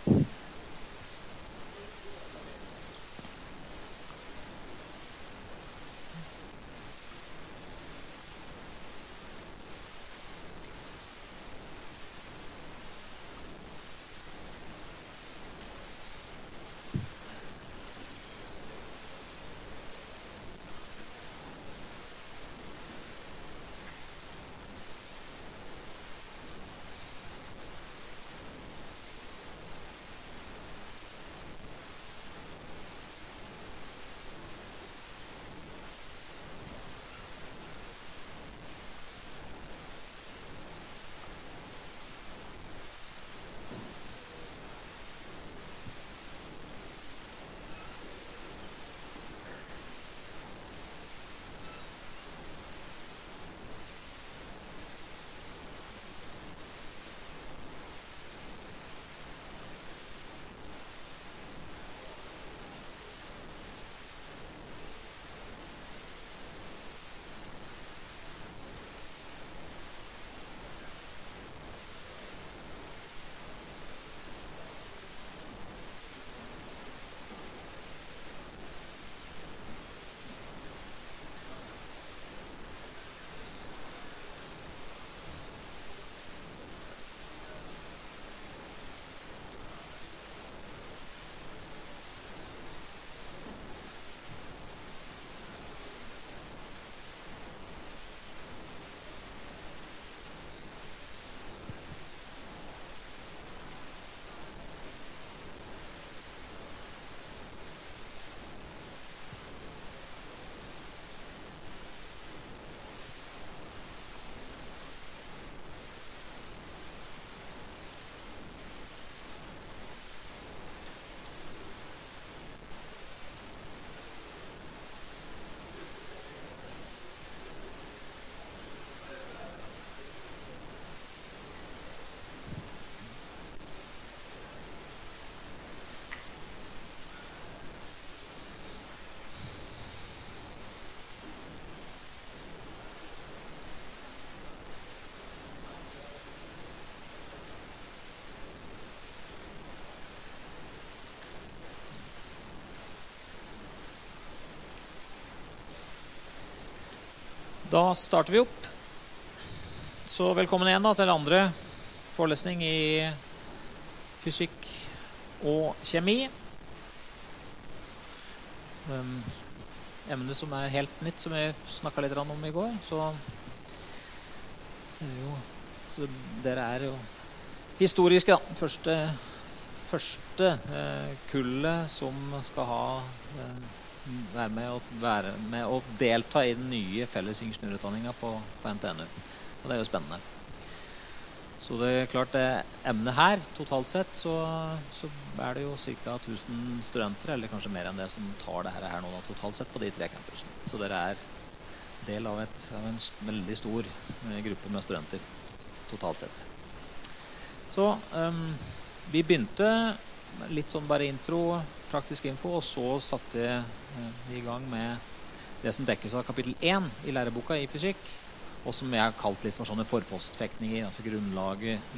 Da starter vi opp. Så velkommen igjen da, til andre forelesning i fysikk og kjemi. Emnet som helt nytt, som vi snakket litt om i går. Så dere jo historiske da. Første kullet som skal være med å delta i den nye felles ingeniørutdanningen på NTNU. Og det jo spennende. Så det klart det emnet her, totalt sett, så det jo ca. 1000 studenter, eller kanskje mer enn det, som tar det her nå totalt sett på de 3 campusene. Så dere del av en veldig stor gruppe med studenter, totalt sett. Så vi begynte litt sånn bare intro, praktisk info, og så satte vi i gang med det som dekkes av kapittel 1 i læreboka i fysikk, og som jeg har kalt litt for sånne forpostfektninger, altså grunnlaget,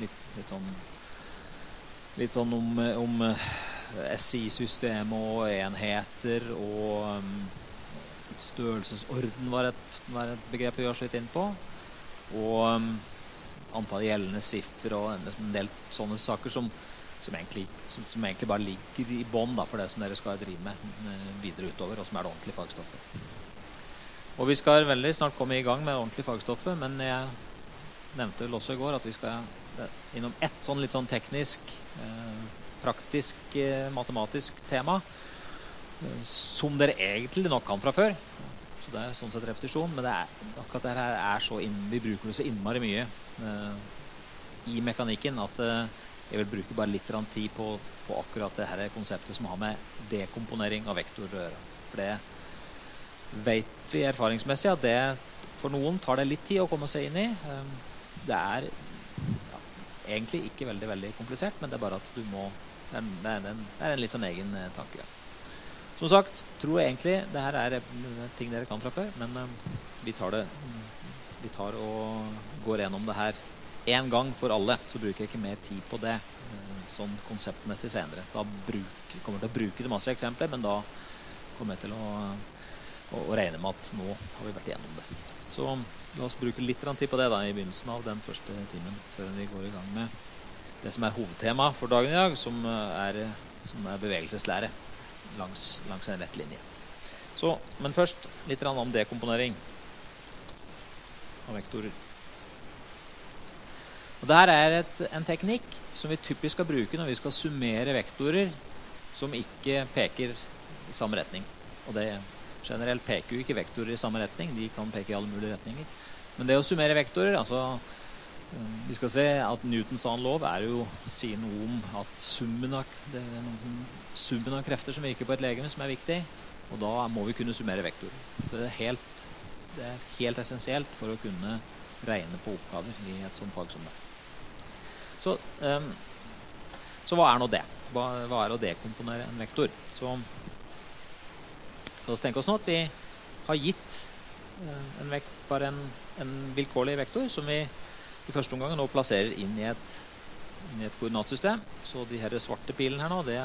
litt sånn om SI-system og enheter, og størrelsesorden var et begrep vi har slitt inn på, og antall gjeldende siffer og en del sånne saker som egentlig bare ligger i bånd da, for det som dere skal drive med videre utover, og som det ordentlige fagstoffet. Og vi skal veldig snart komme i gang med ordentlig fagstoffet, men jeg nevnte vel også i går at vi skal innom et sånn litt sånn teknisk, praktisk, matematisk tema, som dere egentlig nok kan fra før. Så det sånn sett repetisjon, men akkurat det her vi bruker det så innmari mye i mekanikken at jeg vil bruke bare litt tid på akkurat det her konseptet som har med dekomponering av vektorer å gjøre. For det vet vi erfaringsmessig at det for noen tar det litt tid å komme seg inn i. Det egentlig ikke veldig, veldig komplisert, men det bare at du må det en litt sånn egen tanke. Som sagt, tror jeg egentlig det her ting dere kan fra før, men vi tar og går gjennom det her en gang for alle, så bruker jeg ikke mer tid på det sånn konseptmessig senere. Da kommer jeg til å bruke det masse eksempler, men da kommer jeg til å regne med at nå har vi vært igjennom det. Så la oss bruke litt tid på det da, i begynnelsen av den første timen, før vi går i gang med det som er hovedtema for dagen i dag, som er bevegelseslære langs en rett linje. Så, men først litt om dekomponering av vektorer. Og dette er en teknikk som vi typisk skal bruke når vi skal summere vektorer som ikke peker i samme retning. Og det generelt peker jo ikke vektorer i samme retning, de kan peke i alle mulige retninger. Men det å summere vektorer, altså vi skal se at Newtons annen lov jo sier noe om at summen av krefter som virker på et legeme som er viktig, og da må vi kunne summere vektorer. Så det er helt essensielt for å kunne regne på oppgaver i et sånt fag som det. Så hva nå det? Hva å dekomponere en vektor? Så la oss tenke oss nå at vi har gitt bare en vilkårlig vektor som vi i første omgang nå plasserer inn i et koordinatsystem. Så de her svarte pilen her nå, det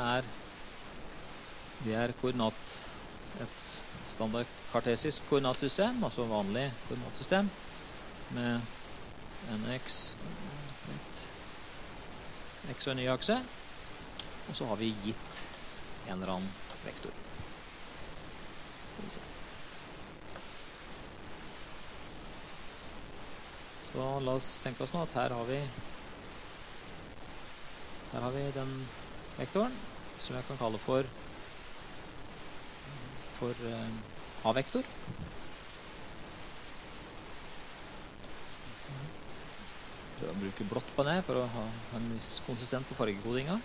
er et standard kartesisk koordinatsystem, altså vanlig koordinatsystem med en x og en y-akse, og så har vi gitt en eller annen vektor. Så la oss tenke oss nå at her har vi den vektoren som jeg kan kalle for A-vektor. Prøve å bruke blått på det for å ha en viss konsistent på fargekodinga.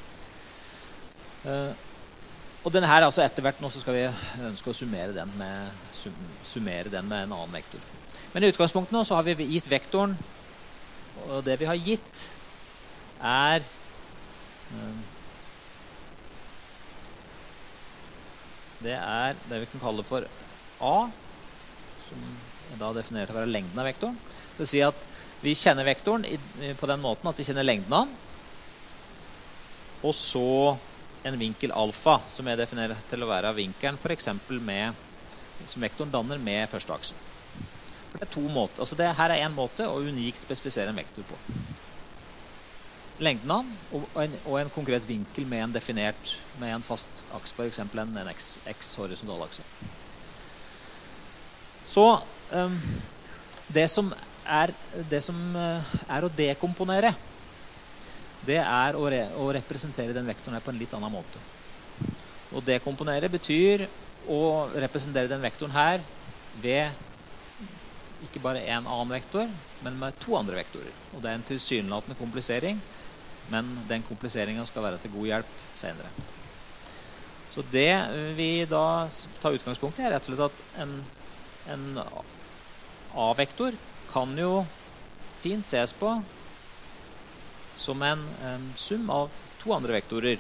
Og denne her, altså etter hvert nå, så skal vi ønske å summere den med en annen vektor. Men i utgangspunktet nå så har vi gitt vektoren, og det vi har gitt det vi kan kalle for A, som da definerer til å være lengden av vektoren. Det vil si at vi kjenner vektoren på den måten at vi kjenner lengden av den, og så en vinkel alfa, som jeg definerer til å være vinkelen, for eksempel som vektoren danner med første aksen. For det to måter, altså det her en måte å unikt spesifisere en vektor på. Lengden av den, og en konkret vinkel med en fast aks, for eksempel en x-horisontal akse. Så det som å dekomponere, det å representere den vektoren på en litt annen måte. Å dekomponere betyr å representere den vektoren her ved ikke bare en annen vektor, men med to andre vektorer. Og det en tilsynelatende komplisering, men den kompliseringen skal være til god hjelp senere. Så det vi da tar utgangspunkt i rett og slett at en A-vektor kan jo fint ses på som en sum av to andre vektorer.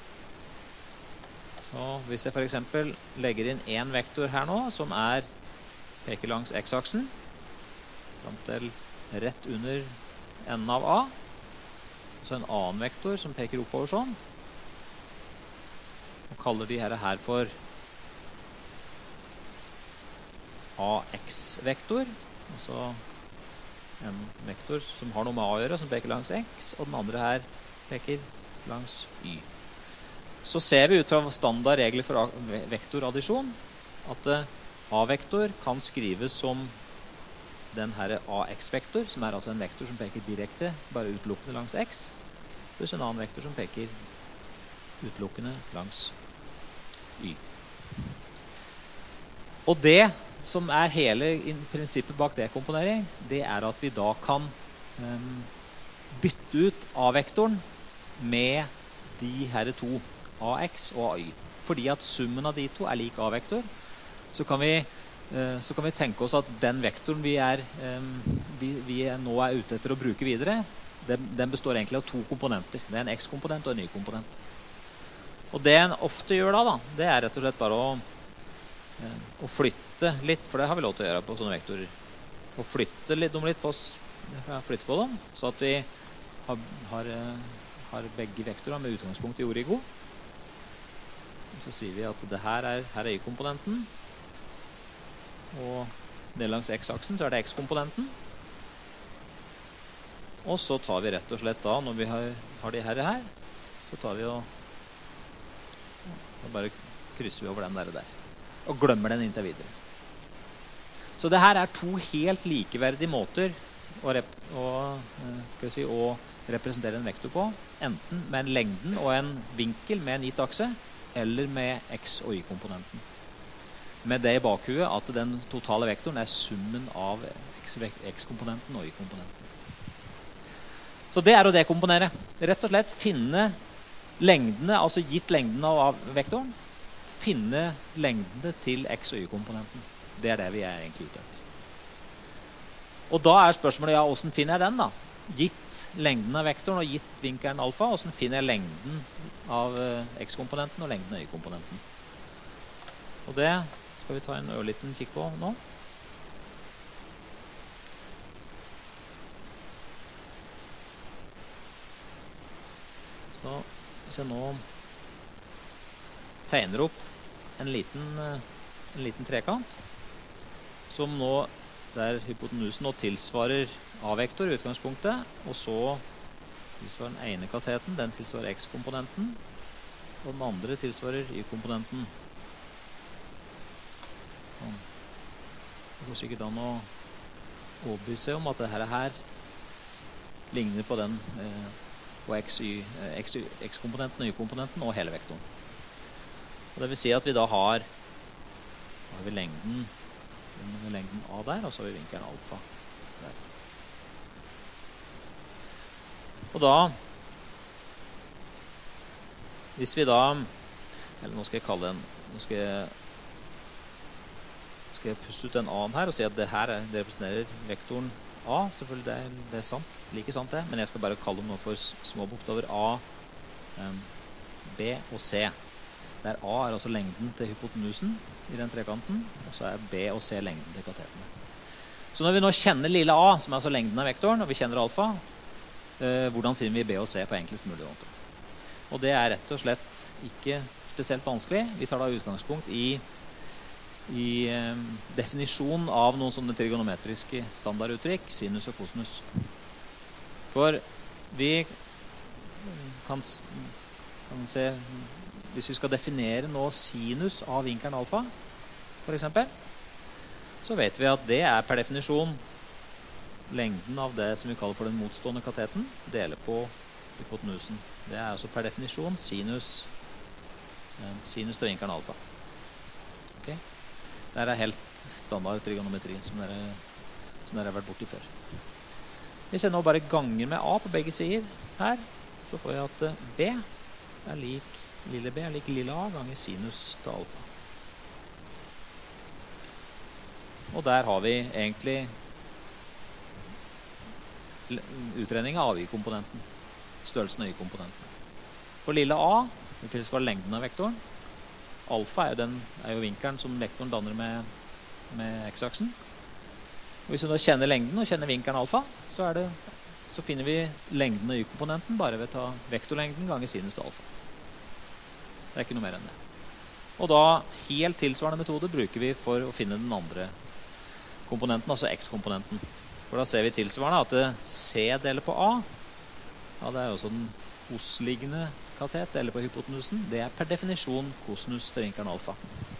Så hvis jeg for eksempel legger inn en vektor her nå, som peker langs x-aksen, fram til rett under enden av A, og så en annen vektor som peker oppover sånn, og kaller de her for AX-vektor, altså en vektor som har noe med A å gjøre, som peker langs X, og den andre her peker langs Y. Så ser vi ut fra standard regler for vektoraddisjon at A-vektor kan skrives som den her AX-vektor, som altså en vektor som peker direkte, bare utelukkende langs X, pluss en annen vektor som peker utelukkende langs Y. Og det som hele prinsippet bak dekomponering, det at vi da kan bytte ut A-vektoren med de her to, AX og AY. Fordi at summen av de to lik A-vektor, så kan vi tenke oss at den vektoren vi nå ute etter å bruke videre, den består egentlig av to komponenter. Det en X-komponent og en Y-komponent. Og det en ofte gjør da, det rett og slett bare å flytte litt, for det har vi lov til å gjøre på sånne vektorer. Å flytte dem litt på dem, så at vi har begge vektorer med utgangspunkt i origo. Så sier vi at det her er y-komponenten, og det langs x-aksen så er det x-komponenten. Og så tar vi rett og slett da, når vi har de her, så tar vi og bare krysser vi over den der, og glemmer den inntil videre. Så det her er to helt likeverdige måter å representere en vektor på, enten med en lengden og en vinkel med en gitt akse, eller med x- og y-komponenten. Med det i bakhuet at den totale vektoren er summen av x-komponenten og y-komponenten. Så det er å dekomponere. Rett og slett finne lengdene, altså gitt lengden av vektoren, finne lengdene til x- og y-komponenten. Det er det vi er egentlig ute etter. Og da er spørsmålet, ja, hvordan finner jeg den da? Gitt lengden av vektoren og gitt vinkelen alfa, hvordan finner jeg lengden av x-komponenten og lengden av y-komponenten? Og det skal vi ta en ørliten kikk på nå. Så hvis jeg nå tegner opp en liten trekant, som nå, der hypotenusen nå tilsvarer A-vektor i utgangspunktet, og så tilsvarer den ene kateten, den tilsvarer x-komponenten, og den andre tilsvarer y-komponenten. Det går sikkert an å overbevise om at dette her ligner på den på x-komponenten og y-komponenten og hele vektoren. Og det vil si at vi da har vi lengden A der, og så har vi vinkelen alfa der. Og da, hvis vi da, eller nå skal jeg kalle den, nå skal jeg pusse ut den A-en her og si at det her det representerer vektoren A. Selvfølgelig det er sant, like sant det, men jeg skal bare kalle dem nå for små bokstaver A, B og C. Der A er altså lengden til hypotenusen i den trekanten, og så er B og C lengden til katetene. Så når vi nå kjenner lille A, som er altså lengden av vektoren, og vi kjenner alfa, hvordan finner vi B og C på enklest mulig måte? Og det er rett og slett ikke spesielt vanskelig. Vi tar da utgangspunkt i definisjon av noen sånne trigonometriske standarduttrykk, sinus og kosinus. For vi kan se, hvis vi skal definere nå sinus av vinkelen alfa, for eksempel, så vet vi at det er per definisjon lengden av det som vi kaller for den motstående kateten, deler på hypotenusen. Det er altså per definisjon sinus til vinkelen alfa. Okay? Det er helt standard trigonometri som dere har vært borti før. Hvis jeg nå bare ganger med A på begge sider her, så får jeg at B er lik lille B er lik lille A ganger sinus til alfa. Og der har vi egentlig utregning av y-komponenten. Størrelsen av y-komponenten. For lille A, det tilsvarer lengden av vektoren. Alfa er jo vinkelen som vektoren danner med x-aksen. Og hvis vi da kjenner lengden og kjenner vinkelen alfa, så finner vi lengden av y-komponenten bare ved å ta vektorlengden ganger sinus til alfa. Det er ikke noe mer enn det. Og da helt tilsvarende metode bruker vi for å finne den andre komponenten, altså x-komponenten. For da ser vi tilsvarende at C deler på A. Ja, det er også den osliggende katet deler på hypotenusen. Det er per definisjon kosinus til vinkelen alfa.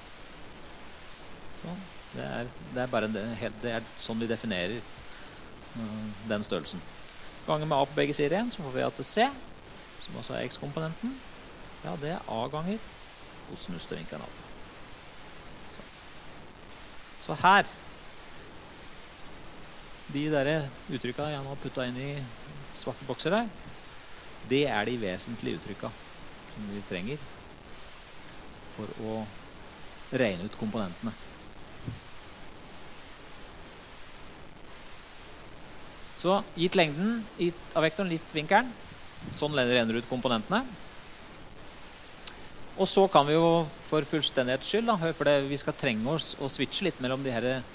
Så, det er sånn vi definerer den størrelsen. Ganger med A på begge sider igjen, så får vi at C, som altså er x-komponenten, ja, det er A ganger kosinus til vinkelen alfa. Så her, de der uttrykkene jeg nå har puttet inn i svarte bokser her, det er de vesentlige uttrykkene som vi trenger for å regne ut komponentene. Så gitt lengden av vektoren, gitt vinkelen, sånn regner ut komponentene. Og så kan vi jo for fullstendighets skyld, for vi skal trenge oss å switche litt mellom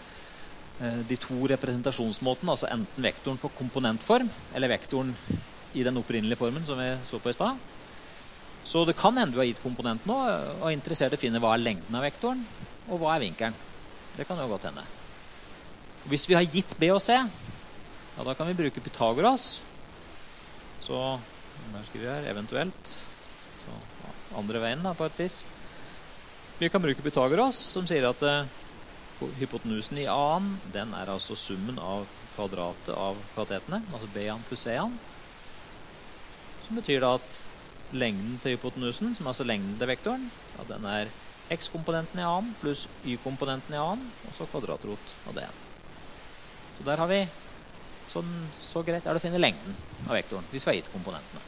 de to representasjonsmåtene, altså enten vektoren på komponentform, eller vektoren i den opprinnelige formen som vi så på i sted. Så det kan hende du har gitt komponenten nå, og er interessert i å finne hva er lengden av vektoren, og hva er vinkelen. Det kan jo godt hende. Hvis vi har gitt B og C, ja, da kan vi bruke Pythagoras. Så, hva skriver jeg her? Eventuelt. Så, andre veien da, på et vis. Vi kan bruke Pythagoras, som sier at hypotenusen i A-en, den er altså summen av kvadratet av katetene, altså B-an pluss C-an. Som betyr da at lengden til hypotenusen, som er altså lengden til vektoren, ja, den er x-komponenten i A-en pluss y-komponenten i A-en, og så kvadratrot av det. Så der har vi, så greit er det å finne lengden av vektoren, hvis vi har gitt komponentene.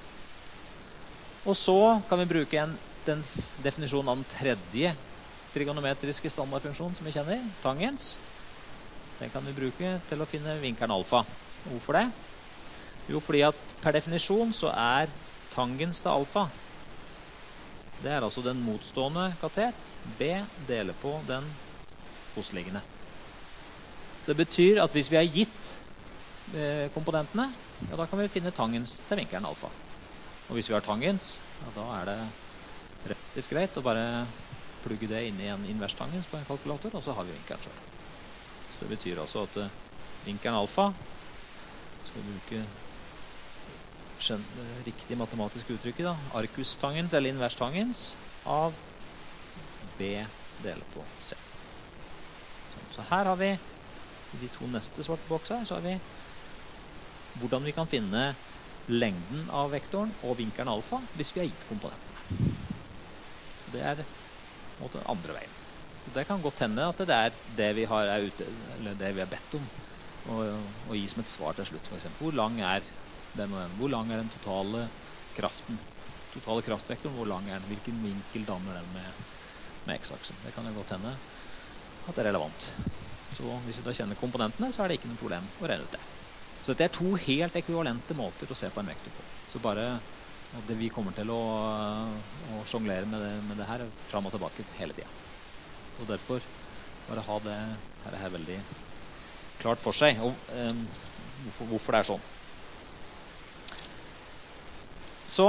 Og så kan vi bruke den definisjonen av den tredje trigonometriske standardfunksjonen som vi kjenner, tangens. Den kan vi bruke til å finne vinkelen alfa. Hvorfor det? Jo, fordi at per definisjon så er tangens til alfa, det er altså den motstående katet, B deler på den hosliggende. Så det betyr at hvis vi har gitt komponentene, ja, da kan vi finne tangens til vinkelen alfa. Og hvis vi har tangens, ja, da er det relativt greit å bare plugge det inn i en invers tangens på en kalkulator, og så har vi vinkelen selv. Så det betyr altså at vinkelen alfa skal bruke riktig matematiske uttrykket da, arcus tangens eller invers tangens av B deler på C. Så her har vi i de to neste svarte bokser, så har vi hvordan vi kan finne lengden av vektoren og vinkelen alfa hvis vi har gitt komponentene. Så det er på en måte andre veien. Det kan godt hende at det er det vi har eller det vi har bedt om å gi som et svar til slutt, for eksempel. Hvor lang er den totale kraften? Totale kraftvektoren, hvor lang er den? Hvilken vinkel danner den med x-aksen? Det kan jo godt hende at det er relevant. Så hvis vi da kjenner komponentene, så er det ikke noe problem å regne ut det. Så dette er to helt ekvivalente måter å se på en vektor på. Så bare det vi kommer til å jonglere med det her fram og tilbake hele tiden. Og derfor bare ha det her veldig klart for seg, og hvorfor det er sånn. Så,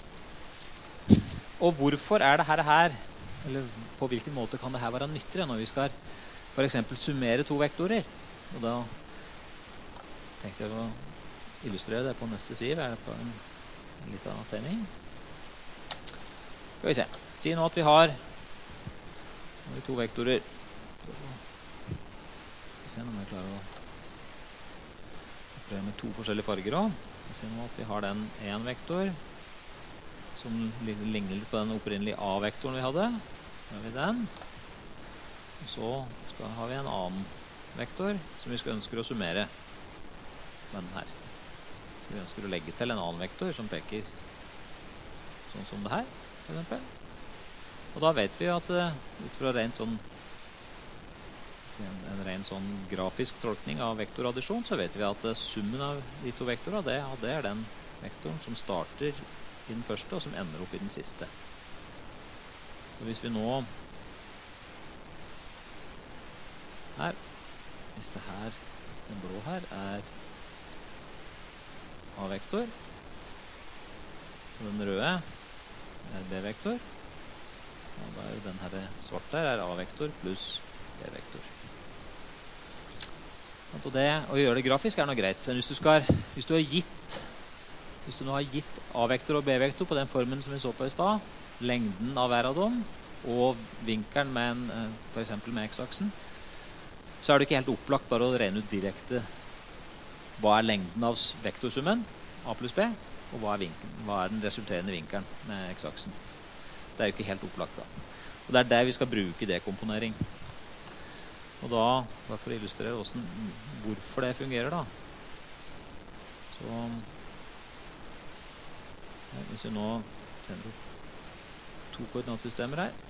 og hvorfor er det her, eller på hvilken måte kan det her være nyttigere når vi skal for eksempel summere to vektorer? Og da tenkte jeg å illustrere det på neste side. Er det på en liten tegning? Skal vi se. Si nå at vi har to vektorer. Vi ser om jeg klarer å prøve med to forskjellige farger også. Vi ser nå at vi har den en vektor som ligner litt på den opprinnelige A-vektoren vi hadde. Så har vi den. Og så har vi en annen vektor som vi ønsker å summere med den her. Så vi ønsker å legge til en annen vektor som peker sånn som det her, for eksempel. Og da vet vi at ut fra en ren sånn grafisk tolkning av vektoraddisjon, så vet vi at summen av de to vektorer, det er den vektoren som starter i den første og som ender opp i den siste. Så hvis vi nå her, hvis det her, den blå her er A-vektor, og den røde er B-vektor, og da er den her svarte her er A-vektor pluss B-vektor. Og det å gjøre det grafisk er noe greit, men hvis du nå har gitt A-vektor og B-vektor på den formen som vi så på i sted, lengden av hver av dem, og vinkelen for eksempel med x-aksen, så er det ikke helt opplagt bare å regne ut direkte hva er lengden av vektorsummen, A pluss B, og hva er den resulterende vinkelen med x-aksen. Det er jo ikke helt opplagt da. Og det er der vi skal bruke dekomponering. Og da, bare for å illustrere hvorfor det fungerer da. Så, hvis vi nå tenner opp to koordinatsystemer her,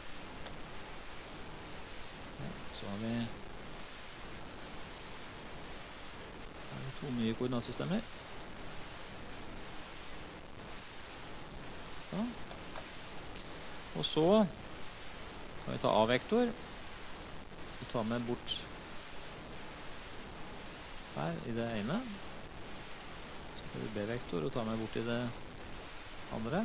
så har vi to nye koordinatsystemer. Ja. Og så kan vi ta A-vektor og ta med bort her i det ene. Så B-vektor og tar meg bort i det andre.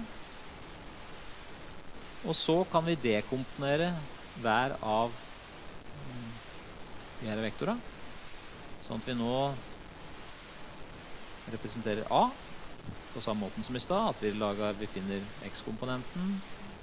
Og så kan vi dekomponere hver av de her vektorene, sånn at vi nå representerer A på samme måten som i sted, at vi finner X-komponenten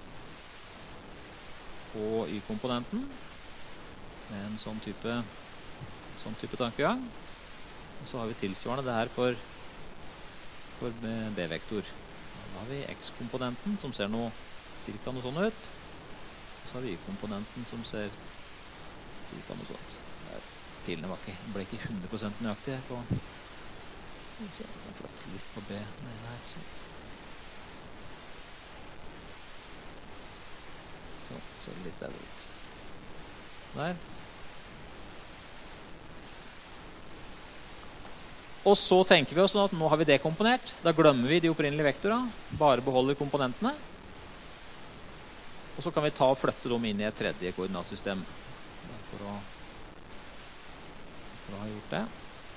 og Y-komponenten med en sånn type tankegang. Og så har vi tilsvarende det her for B-vektor. Da har vi X-komponenten som ser cirka noe sånn ut. Og så har vi Y-komponenten som ser cirka noe sånt. Pilene ble ikke 100% nøyaktig her på. Så jeg kan flytte litt på B nede her. Så ser det litt bedre ut. Der. Og så tenker vi oss nå at nå har vi dekomponert. Da glemmer vi de opprinnelige vektorene. Bare beholder komponentene. Og så kan vi ta og flytte dem inn i et tredje koordinatsystem. For å ha gjort det.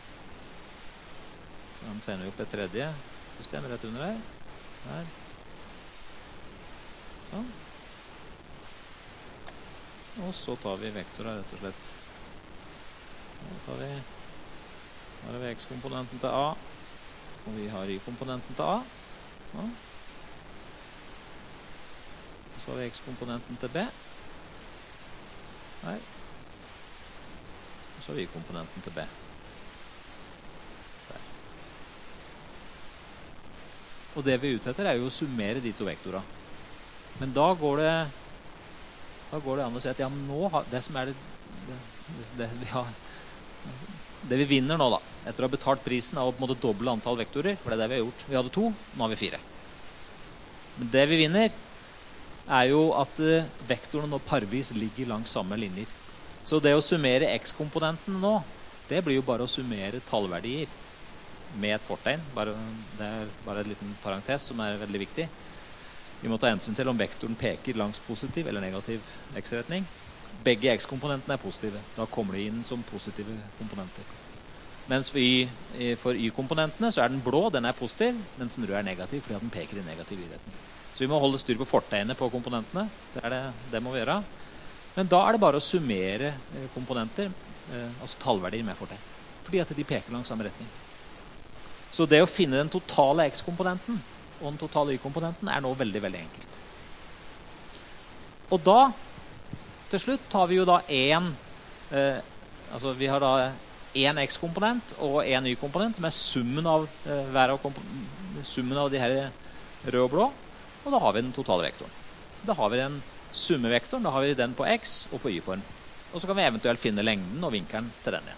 Så da tegner vi opp et tredje system rett under her. Der. Sånn. Og så tar vi vektorer rett og slett. Da har vi X-komponenten til A, og vi har Y-komponenten til A. Ja. Og så har vi X-komponenten til B. Her. Og så har vi Y-komponenten til B. Der. Og det vi er ute etter er jo å summere de to vektorene. Men da går det an å si at ja, men nå det som er det vi vinner nå da, etter å ha betalt prisen av å på en måte doble antall vektorer, for det er det vi har gjort. Vi hadde 2, nå har vi 4. Men det vi vinner er jo at vektorene nå parvis ligger langs samme linjer. Så det å summere X-komponenten nå, det blir jo bare å summere tallverdier med et fortegn. Det er bare en liten parentes som er veldig viktig. Vi må ta hensyn til om vektoren peker langs positiv eller negativ X-retning. Begge X-komponentene er positive. Da kommer de inn som positive komponenter. Mens for Y-komponentene så er den blå, den er positiv, mens den røde er negativ, fordi at den peker i negativ Y-retning. Så vi må holde styr på fortegnet på komponentene. Det må vi gjøre. Men da er det bare å summere komponenter, altså tallverdier med fortegn. Fordi at de peker langs samme retning. Så det å finne den totale X-komponenten og den totale Y-komponenten er nå veldig, veldig enkelt. Og da, til slutt, har vi jo da vi har da en X-komponent og en Y-komponent, som er summen av de her røde og blå, og da har vi den totale vektoren. Da har vi den summevektoren, da har vi den på X og på Y-form. Og så kan vi eventuelt finne lengden og vinkelen til den igjen.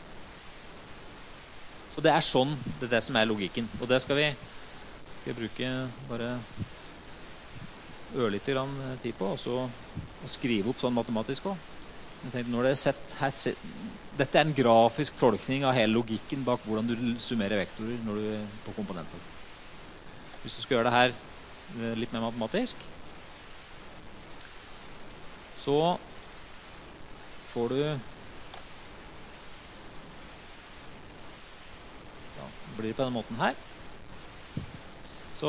Så det er sånn, det er det som er logikken. Og det skal jeg bruke bare ørlite grann tid på, og så skrive opp sånn matematisk også. Jeg tenkte, når det er sett her, dette er en grafisk tolkning av hele logikken bak hvordan du summerer vektorer når du er på komponenter. Hvis du skal gjøre det her litt mer matematisk, så får du blir det på denne måten her. Så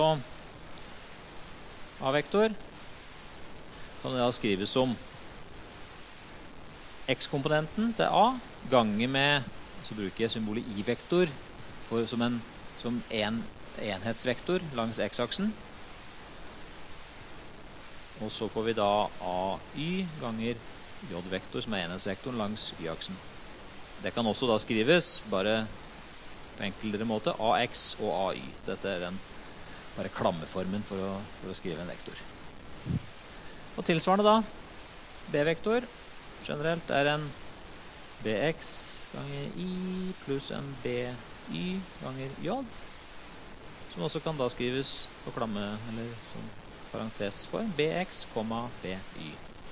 A-vektor kan det da skrives som X-komponenten til A ganger med, så bruker jeg symbolet I-vektor som en enhetsvektor langs X-aksen. Og så får vi da AY ganger J-vektor som er enhetsvektoren langs Y-aksen. Det kan også da skrives bare på enklere måte AX og AY. Dette er den bare klammeformen for å skrive en vektor. Og tilsvarende da, B-vektor generelt er en BX ganger I pluss en BY ganger J, som også kan da skrives på klamme, eller som parentesform, BX, BY.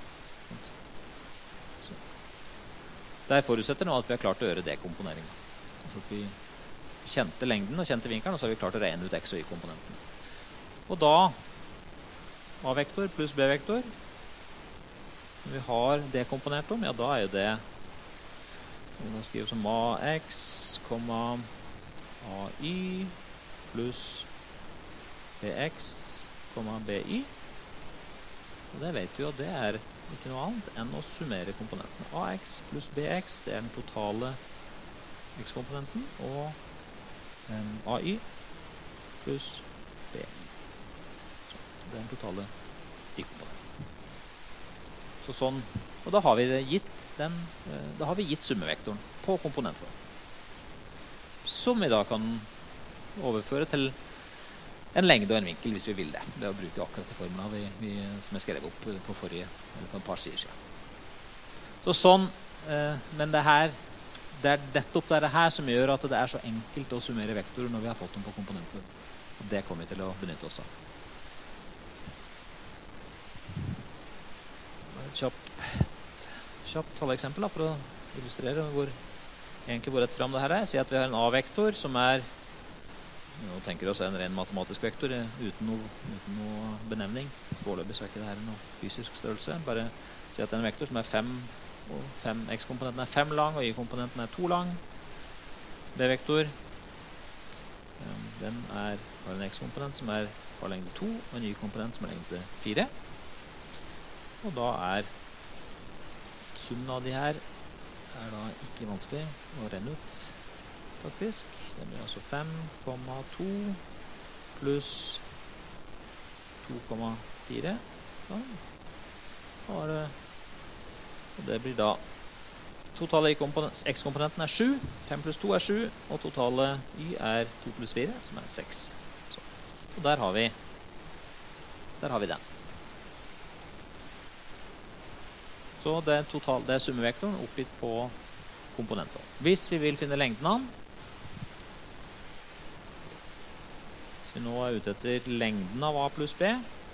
Så. Der forutsetter nå at vi har klart å gjøre dekomponeringen. Altså at vi kjente lengden og kjente vinkelen, og så har vi klart å regne ut X- og Y-komponenten. Og da A-vektor pluss B-vektor, når vi har dekomponert om, ja da er jo det, da skriver vi som AX, AY pluss bx, by. Og det vet vi jo, det er ikke noe annet enn å summere komponentene. ax pluss bx, det er den totale x-komponenten, og ay pluss by. Det er den totale y-komponenten. Så sånn, og da har vi gitt da har vi gitt summevektoren på komponentform, som vi da kan overføre til en lengde og en vinkel hvis vi vil det, ved å bruke akkurat de formene som jeg skrev opp på forrige, eller på en par sider siden. Så sånn, men det er nettopp det her som gjør at det er så enkelt å summere vektorer når vi har fått dem på komponentform. Og det kommer vi til å benytte oss av. Et kjapt talleksempel for å illustrere hvor rett frem det her er. Si at vi har en A-vektor som er, nå tenker vi oss en ren matematisk vektor uten noe benevning. Foreløpig så er ikke det her noe fysisk størrelse. Bare si at det er en vektor som er 5, og x-komponenten er 5 lang, og y-komponenten er 2 lang. B-vektor, den har en x-komponent som har lengde 2, og en y-komponent som har lengde 4. Og da er summen av de her er da ikke vanskelig å renne ut, faktisk. Det blir altså 5,2 pluss 2,4. Og det blir da totale x-komponenten er 7, 5 pluss 2 er 7, og totale y er 2 pluss 4, som er 6. Så. Og der har vi den. Så det er summevektoren oppgitt på komponentform. Hvis vi vil finne lengden av den, hvis vi nå er ute etter lengden av a pluss b,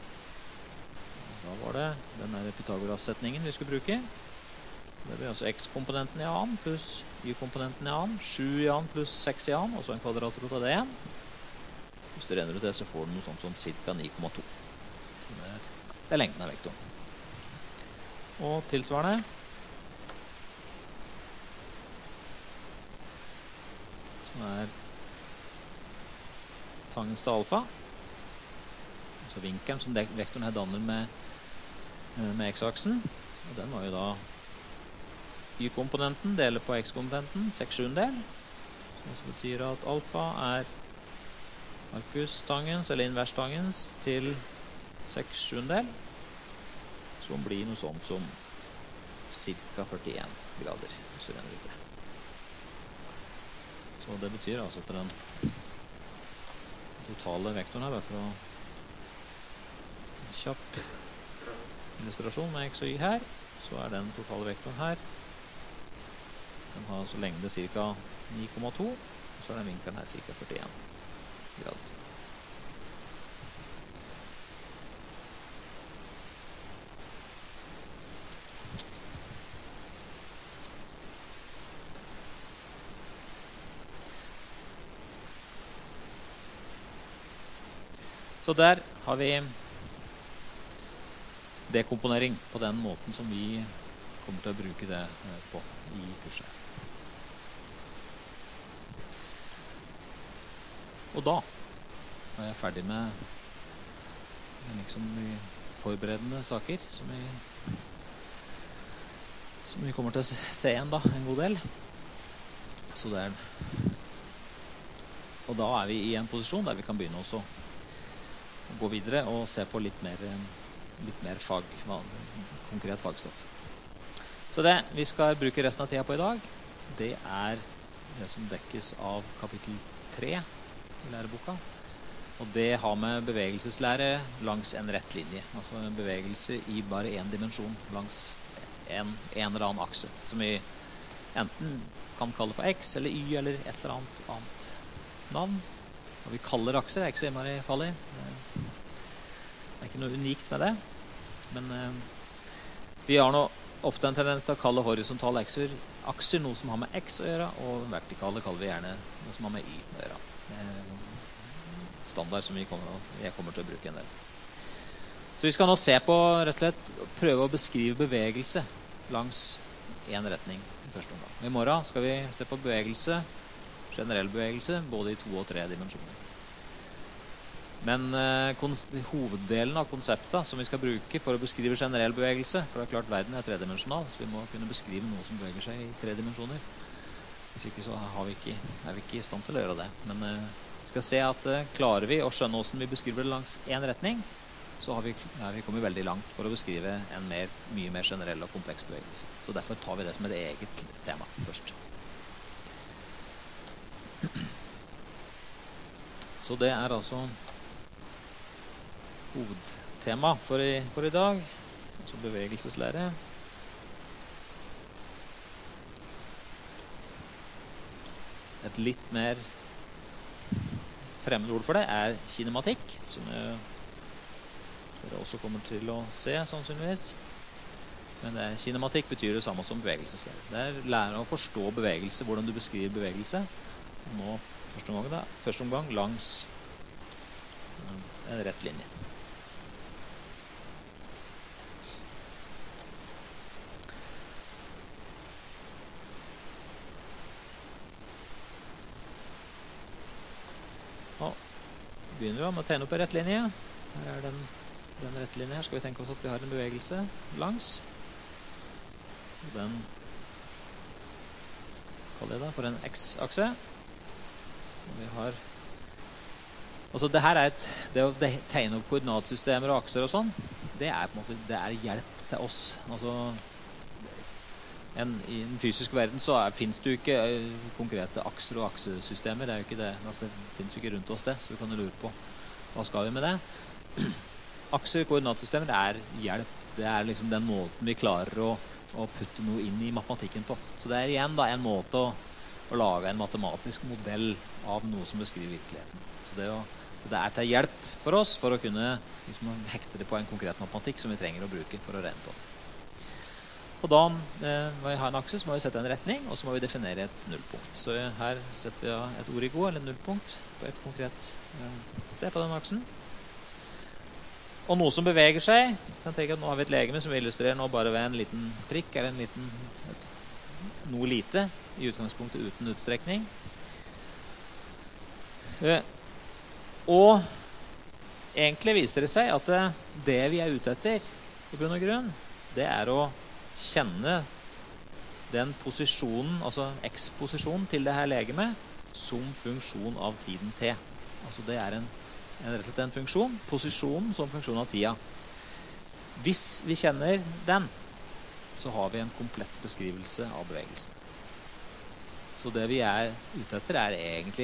da var det denne Pythagoras-setningen vi skulle bruke. Det blir altså x-komponenten i a-en pluss y-komponenten i a-en, 7 i a-en pluss 6 i a-en, og så en kvadratrot av det igjen. Hvis du renner ut det, så får du noe sånt som ca. 9,2. Så det er lengden av vektoren. Og tilsvarende som er tangens til alfa, altså vinkelen som vektoren her danner med x-aksen, og den var jo da y-komponenten deler på x-komponenten 6/7, som betyr at alfa er arcus-tangens eller invers-tangens til 6/7, som blir noe sånt som ca. 41 grader, hvis du renner ut det. Så det betyr altså at den totale vektoren her, bare for å en kjapp illustrasjon med x og y her, så er den totale vektoren her, den har altså lengde ca. 9,2, og så er den vinkelen her ca. 41 grader. Så der har vi dekomponering på den måten som vi kommer til å bruke det på i kurset. Og da er jeg ferdig med liksom de forberedende saker som vi kommer til å se igjen da, en god del. Så det og da er vi i en posisjon der vi kan begynne også å gå videre og se på litt mer konkret fagstoff. Så det vi skal bruke resten av tida på i dag, det er det som dekkes av kapittel 3 i læreboka. Og det har med bevegelseslære langs en rett linje. Altså en bevegelse i bare en dimensjon langs en eller annen akse, som vi enten kan kalle for x eller y eller et eller annet navn. Og vi kaller akser, det er ikke så innmari farlig. Det er ikke noe unikt med det. Men vi har nå ofte en tendens til å kalle horisontale akser noe som har med x å gjøre, og vertikale kaller vi gjerne noe som har med y å gjøre. Det er standard som jeg kommer til å bruke en del. Så vi skal nå se på, rett og slett, prøve å beskrive bevegelse langs en retning i første omgang. I morgen skal vi se på bevegelse, generell bevegelse, både i 2 og 3 dimensjoner. Men hoveddelen av konseptet som vi skal bruke for å beskrive generell bevegelse, for det er klart verden er tredimensjonal, så vi må kunne beskrive noe som beveger seg i 3 dimensjoner. Hvis ikke så er vi ikke i stand til å gjøre det. Men vi skal se at klarer vi å skjønne hvordan vi beskriver det langs en retning, så har vi kommet veldig langt for å beskrive en mye mer generell og kompleks bevegelse. Så derfor tar vi det som et eget tema først. Så det er altså hovedtema for i dag, altså bevegelseslære. Et litt mer fremmed ord for det er kinematikk, som dere også kommer til å se sannsynligvis. Men kinematikk betyr det samme som bevegelseslære. Det er lære å forstå bevegelse, hvordan du beskriver bevegelse. Nå første omgang langs en rett linje. Begynner vi med å tegne opp en rett linje. Her er den rett linje. Her skal vi tenke oss at vi har en bevegelse langs. Og den kaller jeg da for en x-akse. Og vi har altså det her er det å tegne opp koordinatsystemer og akser og sånn, det er på en måte det er hjelp til oss. Altså i den fysiske verden så finnes det jo ikke konkrete akser og aksesystemer. Det er jo ikke det. Altså, det finnes jo ikke rundt oss det, så du kan lure på hva skal vi med det. Akser og koordinatsystemer er hjelp. Det er liksom den måten vi klarer å putte noe inn i matematikken på. Så det er igjen da en måte å lage en matematisk modell av noe som beskriver virkeligheten. Så det er til hjelp for oss for å kunne liksom, hekte det på en konkret matematikk som vi trenger å bruke for å regne på det. Og da må vi ha en akse, så må vi sette en retning, og så må vi definere et nullpunkt. Så her setter vi et origo, eller nullpunkt, på et konkret sted på den aksen. Og noe som beveger seg, kan tenke at nå har vi et legeme som vi illustrerer nå bare ved en liten prikk, eller noe lite, i utgangspunktet uten utstrekning. Og egentlig viser det seg at det vi er ute etter, i bunn og grunn, det er å kjenne den posisjonen, altså x-posisjonen til det her legemet som funksjon av tiden t. Altså det er rett og slett en funksjon, posisjonen som funksjon av tida. Hvis vi kjenner den, så har vi en komplett beskrivelse av bevegelsen. Så det vi er ute etter er egentlig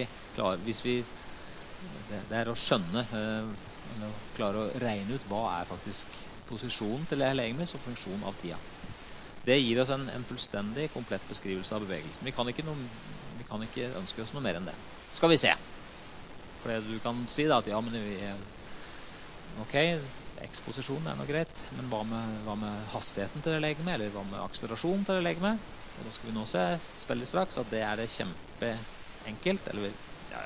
det er å skjønne, klare å regne ut hva er faktisk posisjonen til det her legemet som funksjon av tida. Det gir oss en fullstendig komplett beskrivelse av bevegelsen. Vi kan ikke ønske oss noe mer enn det. Skal vi se. For du kan si da at ja, men ok, x-posisjonen er noe greit, men hva med hastigheten til det legemet, eller hva med akselerasjonen til det legemet? Og da skal vi nå se veldig straks at det er det kjempeenkelt, eller ja,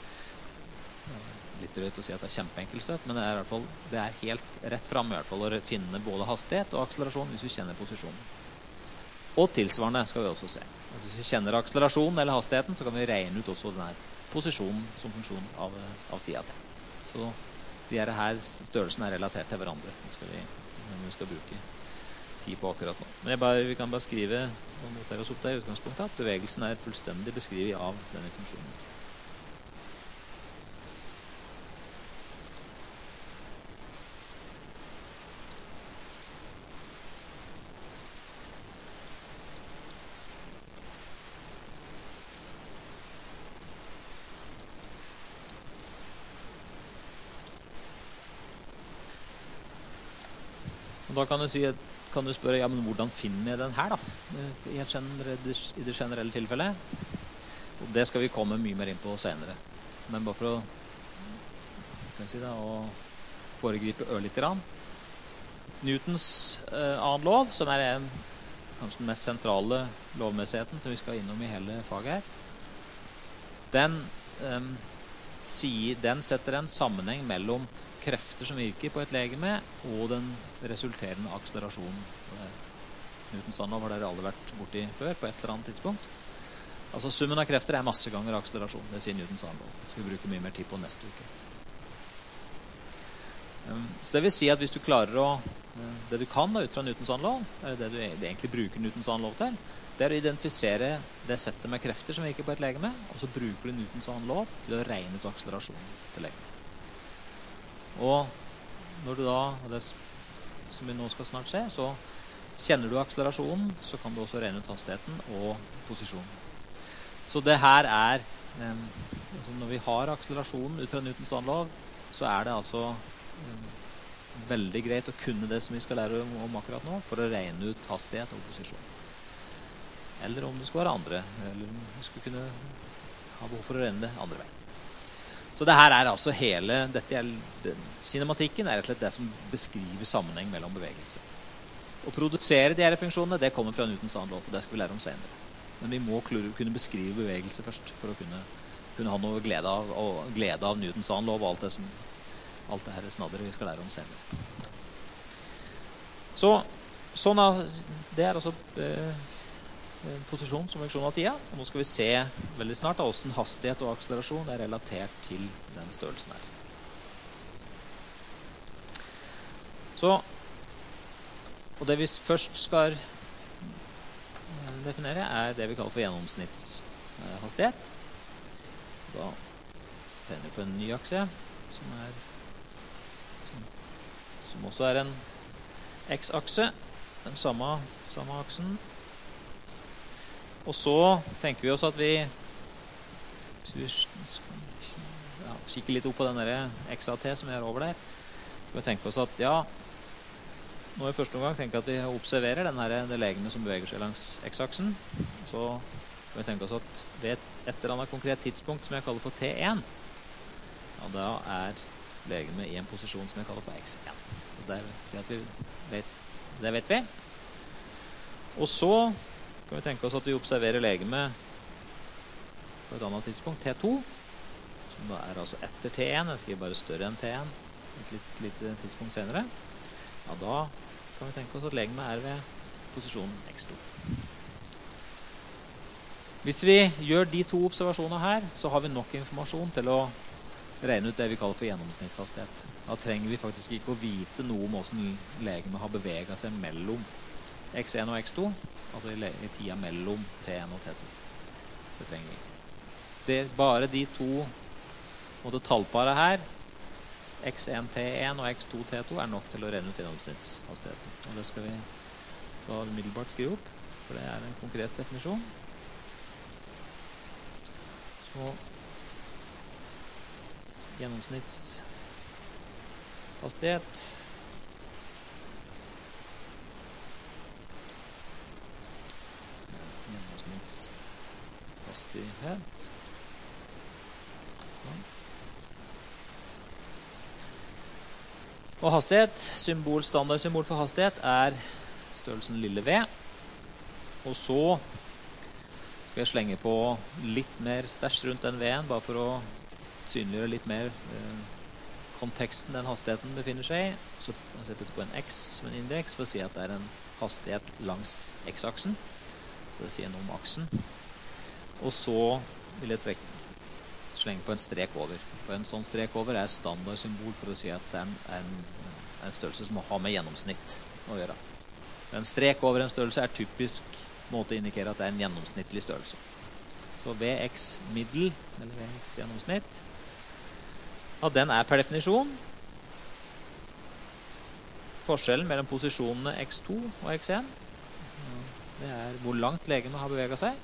litt rødt å si at det er kjempeenkelt, men det er i hvert fall det er helt rett frem i hvert fall å finne både hastighet og akselerasjon hvis vi kjenner posisjonen. Og tilsvarende skal vi også se. Altså, hvis vi kjenner akselerasjonen eller hastigheten, så kan vi regne ut også denne posisjonen som funksjon av tida til. Så de her størrelsene er relatert til hverandre. Det vi skal bruke tid på akkurat nå. Men vi kan bare skrive og notere oss opp der i utgangspunktet at bevegelsen er fullstendig beskrivet av denne funksjonen. Da kan du spørre, ja, men hvordan finner jeg den her da? I det generelle tilfellet. Og det skal vi komme mye mer inn på senere. Men bare for å foregripe ørlite grann. Newtons annen lov, som er kanskje den mest sentrale lovmessigheten som vi skal innom i hele faget her, den setter en sammenheng mellom krefter som virker på et legeme og den resulterende akselerasjonen. Newtons annen lov har dere alle vært borti før på et eller annet tidspunkt. Altså summen av krefter er masse ganger akselerasjon. Det sier Newtons annen lov. Det skal vi bruke mye mer tid på neste uke. Så det vil si at hvis du klarer å det du kan da, ut fra Newtons annen lov, eller det du egentlig bruker Newtons annen lov til, det er å identifisere det settet med krefter som virker på et legeme, og så bruker du Newtons annen lov til å regne ut akselerasjonen til legeme. Og når du da, og det som vi nå skal snart se, så kjenner du akselerasjonen, så kan du også regne ut hastigheten og posisjonen. Så det her er, når vi har akselerasjonen ut fra Newtons annen lov, så er det altså veldig greit å kunne det som vi skal lære om akkurat nå, for å regne ut hastighet og posisjon. Eller om det skal være andre, eller om vi skal kunne ha behov for å regne det andre veien. Så det her er altså kinematikken er rett og slett det som beskriver sammenheng mellom bevegelse. Å produsere de her funksjonene, det kommer fra Newtons annen lov, og det skal vi lære om senere. Men vi må kunne beskrive bevegelse først, for å kunne ha noe glede av Newtons annen lov og alt det her snadderet vi skal lære om senere. Det er altså posisjon som funksjon av tida, og nå skal vi se veldig snart hvordan hastighet og akselerasjon er relatert til den størrelsen her. Og det vi først skal definere er det vi kaller for gjennomsnittshastighet. Da tegner vi på en ny akse som også er en x-akse, den samme aksen. Og så tenker vi oss at vi kikker litt opp på den der x-at som vi har over der. Vi tenker oss at nå i første omgang tenker at vi observerer det legemet som beveger seg langs x-aksen. Så kan vi tenke oss at ved et eller annet konkret tidspunkt som jeg kaller for T1, da er legemet i en posisjon som jeg kaller for x1. Så det vet vi. Og så kan vi tenke oss at vi observerer legemet på et annet tidspunkt, T2, som da er altså etter T1. Jeg skriver bare større enn T1 et lite tidspunkt senere. Da kan vi tenke oss at legemet er ved posisjonen x2. Hvis vi gjør de to observasjonene her, så har vi nok informasjon til å regne ut det vi kaller for gjennomsnittshastighet. Da trenger vi faktisk ikke å vite noe om hvordan legemet har beveget seg mellom x1 og x2, altså i tida mellom T1 og T2. Det trenger vi. Bare de to tallpare her, x1 T1 og x2 T2, er nok til å regne ut gjennomsnittshastigheten. Og det skal vi da umiddelbart skrive opp, for det er en konkret definisjon. Så gjennomsnittshastighet og hastighet, standardsymbol for hastighet er størrelsen lille v, og så skal jeg slenge på litt mer stæsj rundt den v-en, bare for å synliggjøre litt mer konteksten den hastigheten befinner seg i. Så jeg setter på en x som en indeks for å si at det er en hastighet langs x-aksen. Så det sier noe om aksen. Og så vil jeg slenge på en strek over. Og en sånn strek over er standardsymbol for å si at det er en størrelse som har med gjennomsnitt å gjøre. En strek over en størrelse er typisk måte å indikere at det er en gjennomsnittlig størrelse. Så Vx middel, eller Vx gjennomsnitt, den er per definisjon forskjellen mellom posisjonene x2 og x1. Det er hvor langt legemet har beveget seg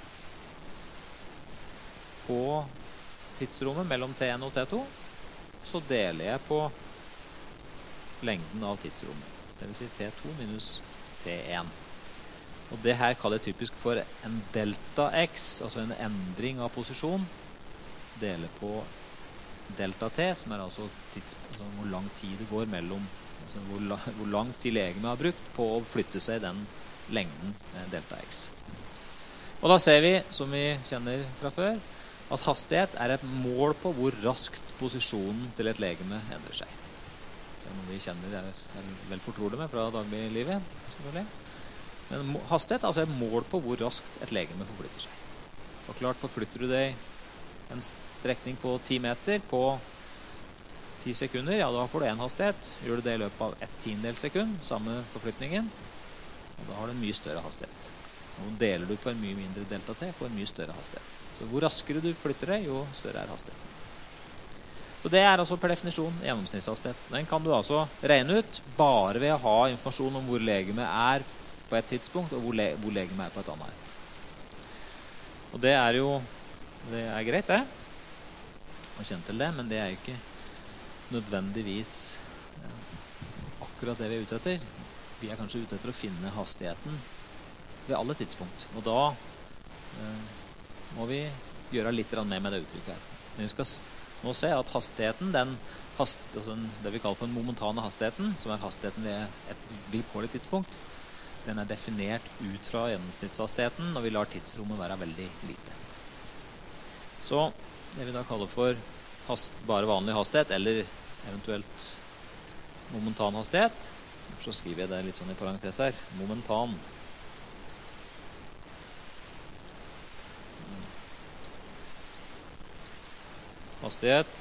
på tidsrommet mellom T1 og T2. Så deler jeg på lengden av tidsrommet. Det vil si T2 minus T1. Og det her kaller jeg typisk for en delta x, altså en endring av posisjon, deler på delta t, som er altså hvor lang tid det går mellom, altså hvor lang tid legemet har brukt på å flytte seg den lengden delta x. Og da ser vi, som vi kjenner fra før, at hastighet er et mål på hvor raskt posisjonen til et legeme endrer seg. Det er noe vi kjenner er vel fortrolig med fra dagliglivet, selvfølgelig. Men hastighet er altså et mål på hvor raskt et legeme forflytter seg. Og klart forflytter du deg en strekning på 10 meter på 10 sekunder, ja, da får du en hastighet. Gjør du det i løpet av 1/10 sekund, samme forflytningen, og da har du en mye større hastighet. Og deler du på en mye mindre delta t, får en mye større hastighet. Så hvor raskere du flytter deg, jo større er hastigheten. Så det er altså per definisjon gjennomsnittshastighet. Den kan du altså regne ut bare ved å ha informasjon om hvor legemet er på et tidspunkt, og hvor legemet er på et annet. Og det er jo det er greit, det. Å kjenne til det, men det er jo ikke nødvendigvis akkurat det vi er ute etter. Vi er kanskje ute etter å finne hastigheten ved alle tidspunkt. Og da må vi gjøre litt mer med det uttrykket her. Men vi skal nå se at hastigheten, altså det vi kaller for den momentane hastigheten, som er hastigheten ved et vilkårlig tidspunkt, den er definert ut fra gjennomsnittshastigheten, og vi lar tidsrommet være veldig lite. Så det vi da kaller for bare vanlig hastighet, eller eventuelt momentan hastighet, så skriver jeg det litt sånn i parentes her, momentan hastighet,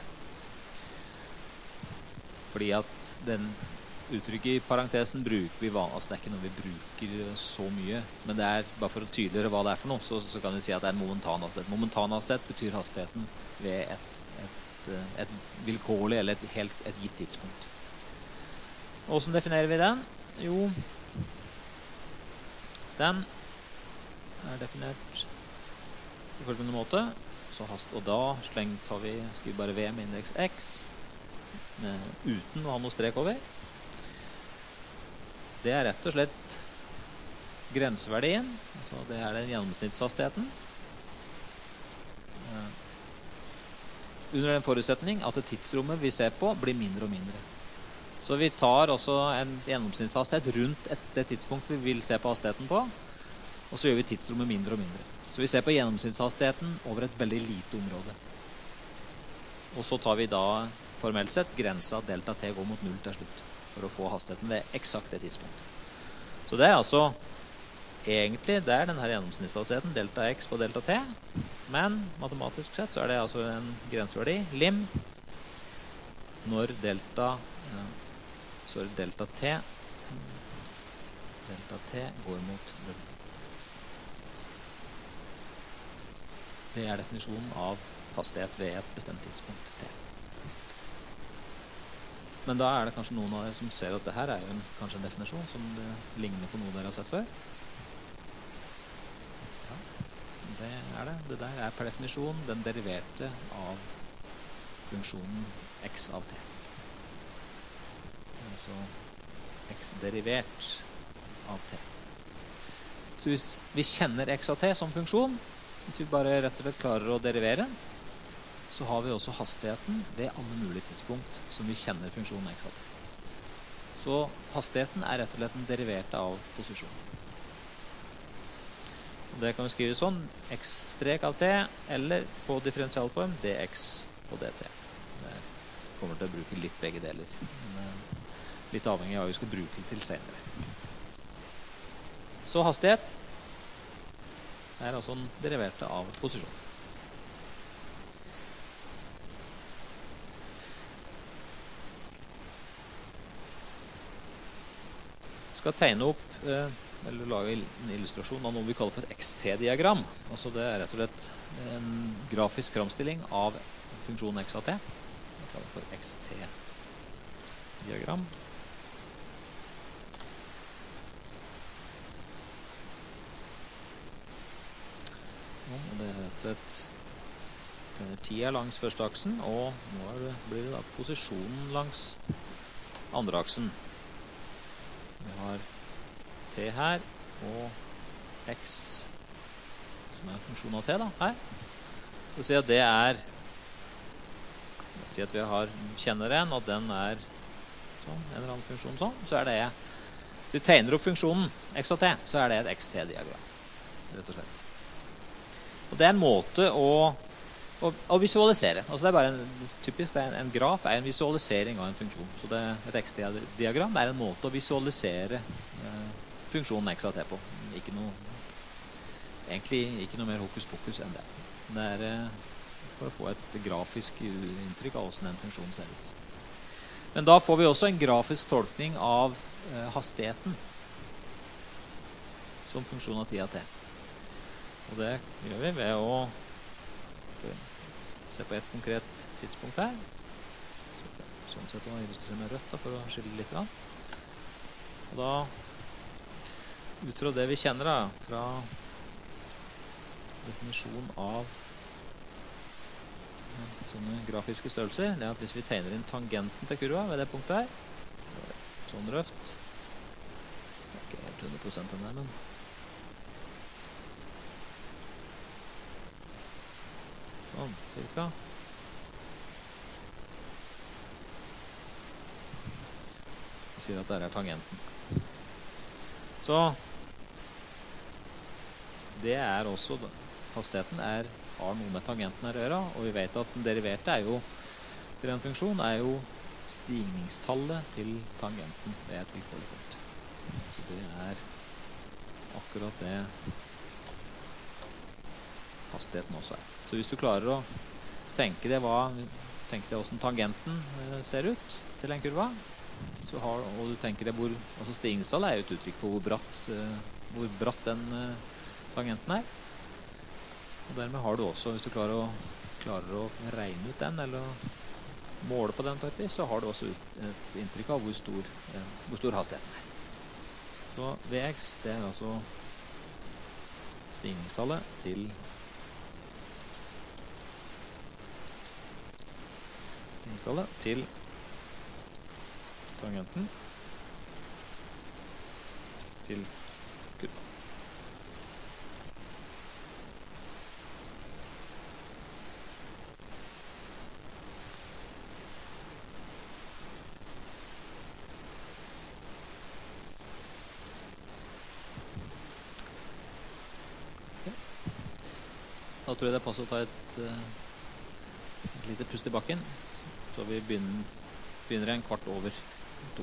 fordi at den uttrykket i parentesen bruker vi vanlig, altså det er ikke noe vi bruker så mye, men det er bare for å tydeligere hva det er for noe, så kan vi si at det er en momentan hastighet. Momentan hastighet betyr hastigheten ved et vilkårlig eller et gitt tidspunkt. Og hvordan definerer vi den? Jo, den er definert på følgende måte, og da skriver vi bare v med indeks x, uten å ha noe strek over. Det er rett og slett grenseverdien, altså det er den gjennomsnittshastigheten, under den forutsetning at det tidsrommet vi ser på blir mindre og mindre. Så vi tar også en gjennomsnittshastighet rundt det tidspunkt vi vil se på hastigheten på, og så gjør vi tidsrommet mindre og mindre. Så vi ser på gjennomsnittshastigheten over et veldig lite område. Og så tar vi da formelt sett grensa delta t går mot 0 til slutt, for å få hastigheten ved eksakt det tidspunktet. Så det er altså egentlig det er denne gjennomsnittshastigheten delta x på delta t, men matematisk sett så er det altså en grenseverdi, lim, når delta t går mot 0. Det er definisjonen av hastighet ved et bestemt tidspunkt t. Men da er det kanskje noen av dere som ser at det her er jo kanskje en definisjon som det ligner på noe dere har sett før. Ja, det er det. Det der er per definisjon den deriverte av funksjonen x av t. Altså x derivert av t. Så hvis vi kjenner x av t som funksjon, hvis vi bare rett og slett klarer å derivere, så har vi også hastigheten ved alle mulige tidspunkt som vi kjenner funksjonen x av t. Så hastigheten er rett og slett den deriverte av posisjonen. Og det kan vi skrive sånn, x strek av t, eller på differensialform dx på dt. Det kommer til å bruke litt begge deler, men litt avhengig av hva vi skal bruke til senere. Så hastighet er altså den deriverte av posisjon. Skal tegne opp eller lage en illustrasjon av noe vi kaller for et xt-diagram. Altså det er rett og slett en grafisk framstilling av funksjonen x av t. Det kalles for xt-diagram. Og det er rett og slett tida langs første aksen, og nå blir det da posisjonen langs andre aksen. Vi har t her, og x, som er en funksjon av t da, her. Så si at det er, si at vi kjenner en, og den er sånn, en eller annen funksjon sånn, så er det, så vi tegner opp funksjonen x av t, så er det et xt-diagram, rett og slett. Og det er en måte å visualisere. Altså det er bare typisk, en graf er en visualisering av en funksjon. Så et xt-diagram er en måte å visualisere funksjonen x av t på. Egentlig ikke noe mer hokus pokus enn det. Det er for å få et grafisk inntrykk av hvordan en funksjon ser ut. Men da får vi også en grafisk tolkning av hastigheten som funksjon av tida t. Og det gjør vi ved å se på et konkret tidspunkt her. Sånn sett å illustrere med rødt da, for å skille litt. Og da, ut fra det vi kjenner da, fra definisjon av sånne grafiske størrelser, det er at hvis vi tegner inn tangenten til kurva ved det punktet her, sånn røft, det er ikke helt 100% den der, men sånn, cirka. Vi sier at der er tangenten. Så det er også, hastigheten har noe med tangenten her å gjøre, og vi vet at den deriverte til en funksjon er jo stigningstallet til tangenten ved et vilkårlig punkt. Så det er akkurat det hastigheten også er. Så hvis du klarer å tenke deg hvordan tangenten ser ut til en kurva, og du tenker deg altså stigningstallet er jo et uttrykk for hvor bratt den tangenten er. Og dermed har du også, hvis du klarer å regne ut den, eller måle på den på et vis, så har du også et inntrykk av hvor stor hastigheten er. Så Vx, det er altså stigningstallet til tangenten til kurva. Da tror jeg det passer å ta et lite pust i bakken, så vi begynner en kvart over 2.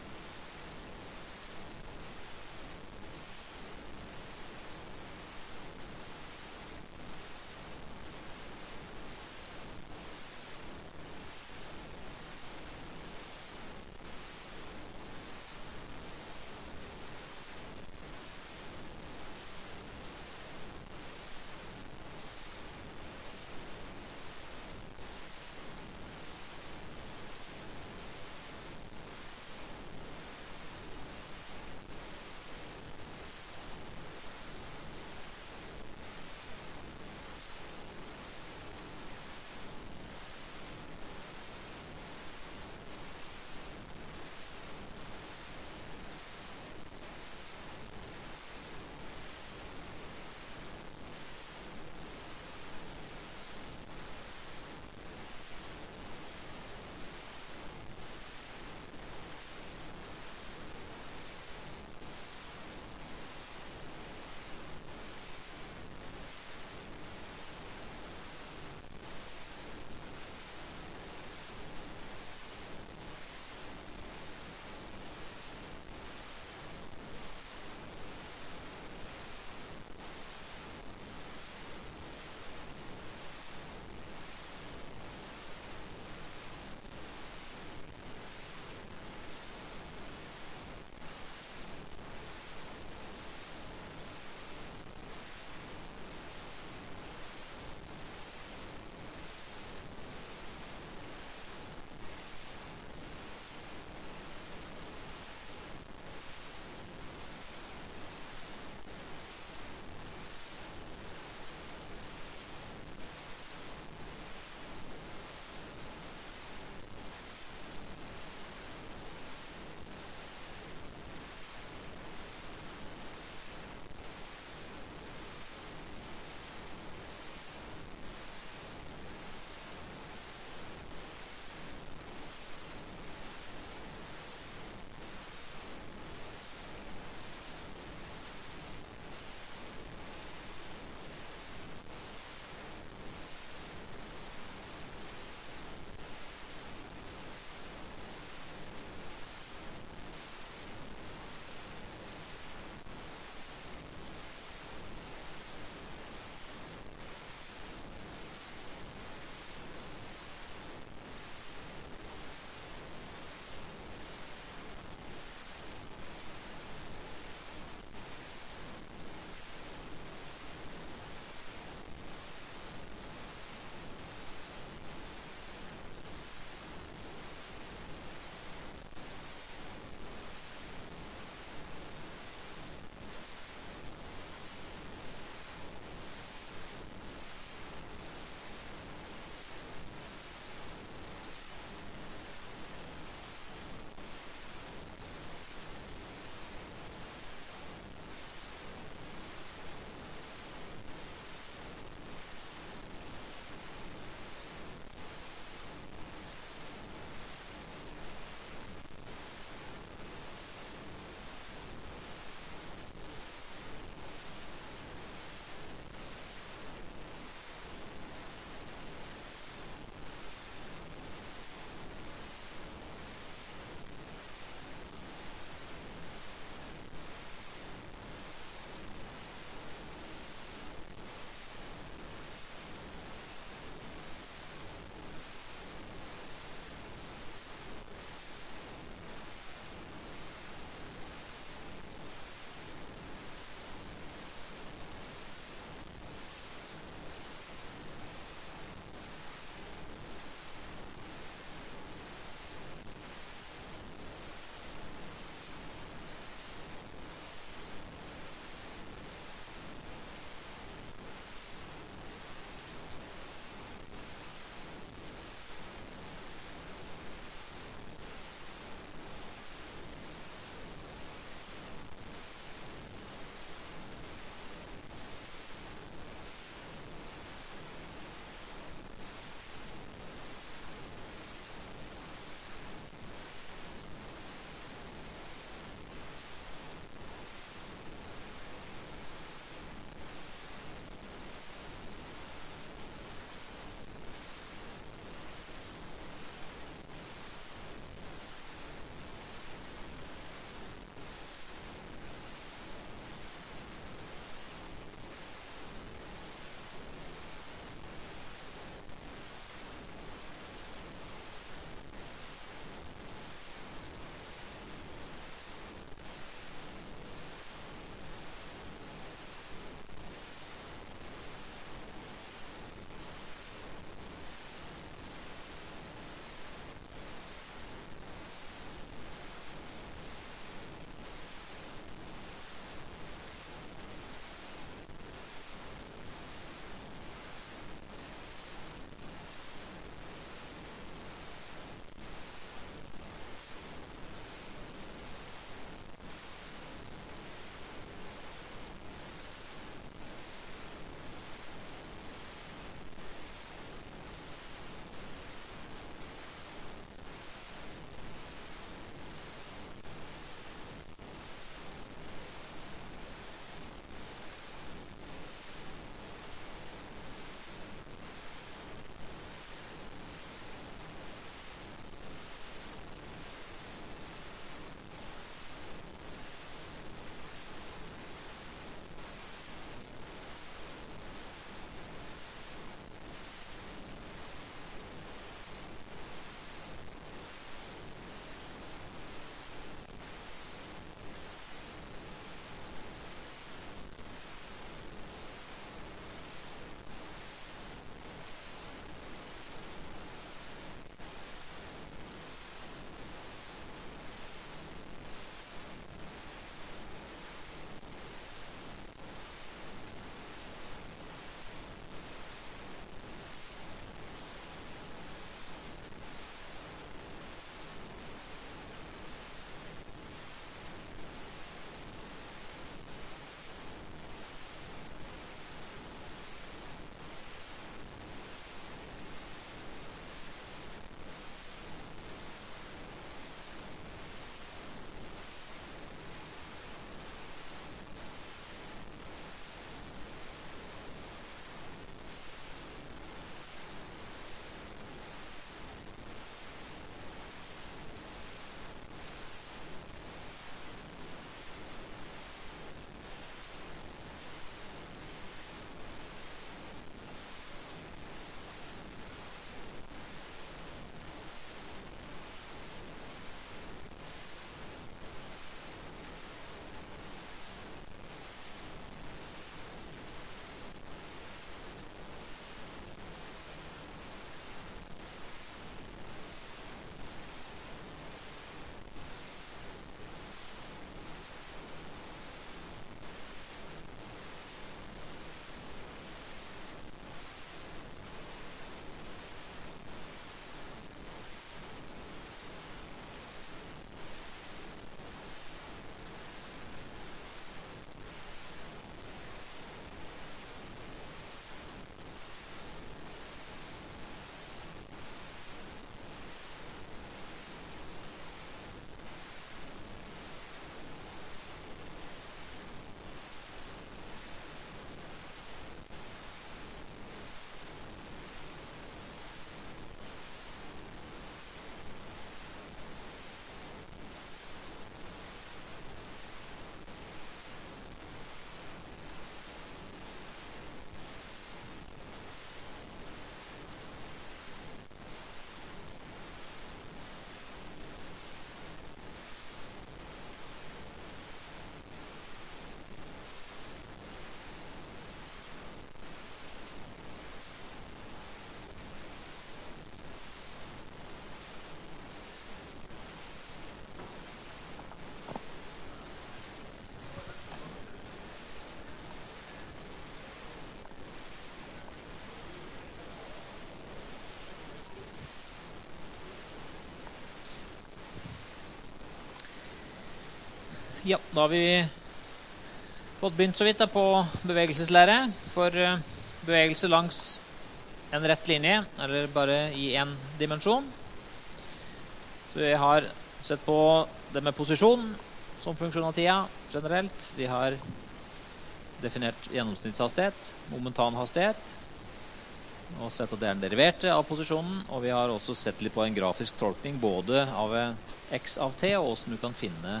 Ja, da har vi fått begynt så vidt da på bevegelseslære. For bevegelse langs en rett linje, eller bare i en dimensjon. Så vi har sett på det med posisjon som funksjon av tida generelt. Vi har definert gjennomsnittshastighet, momentan hastighet, og sett at det er den deriverte av posisjonen. Og vi har også sett litt på en grafisk tolkning både av x av t, og hvordan du kan finne,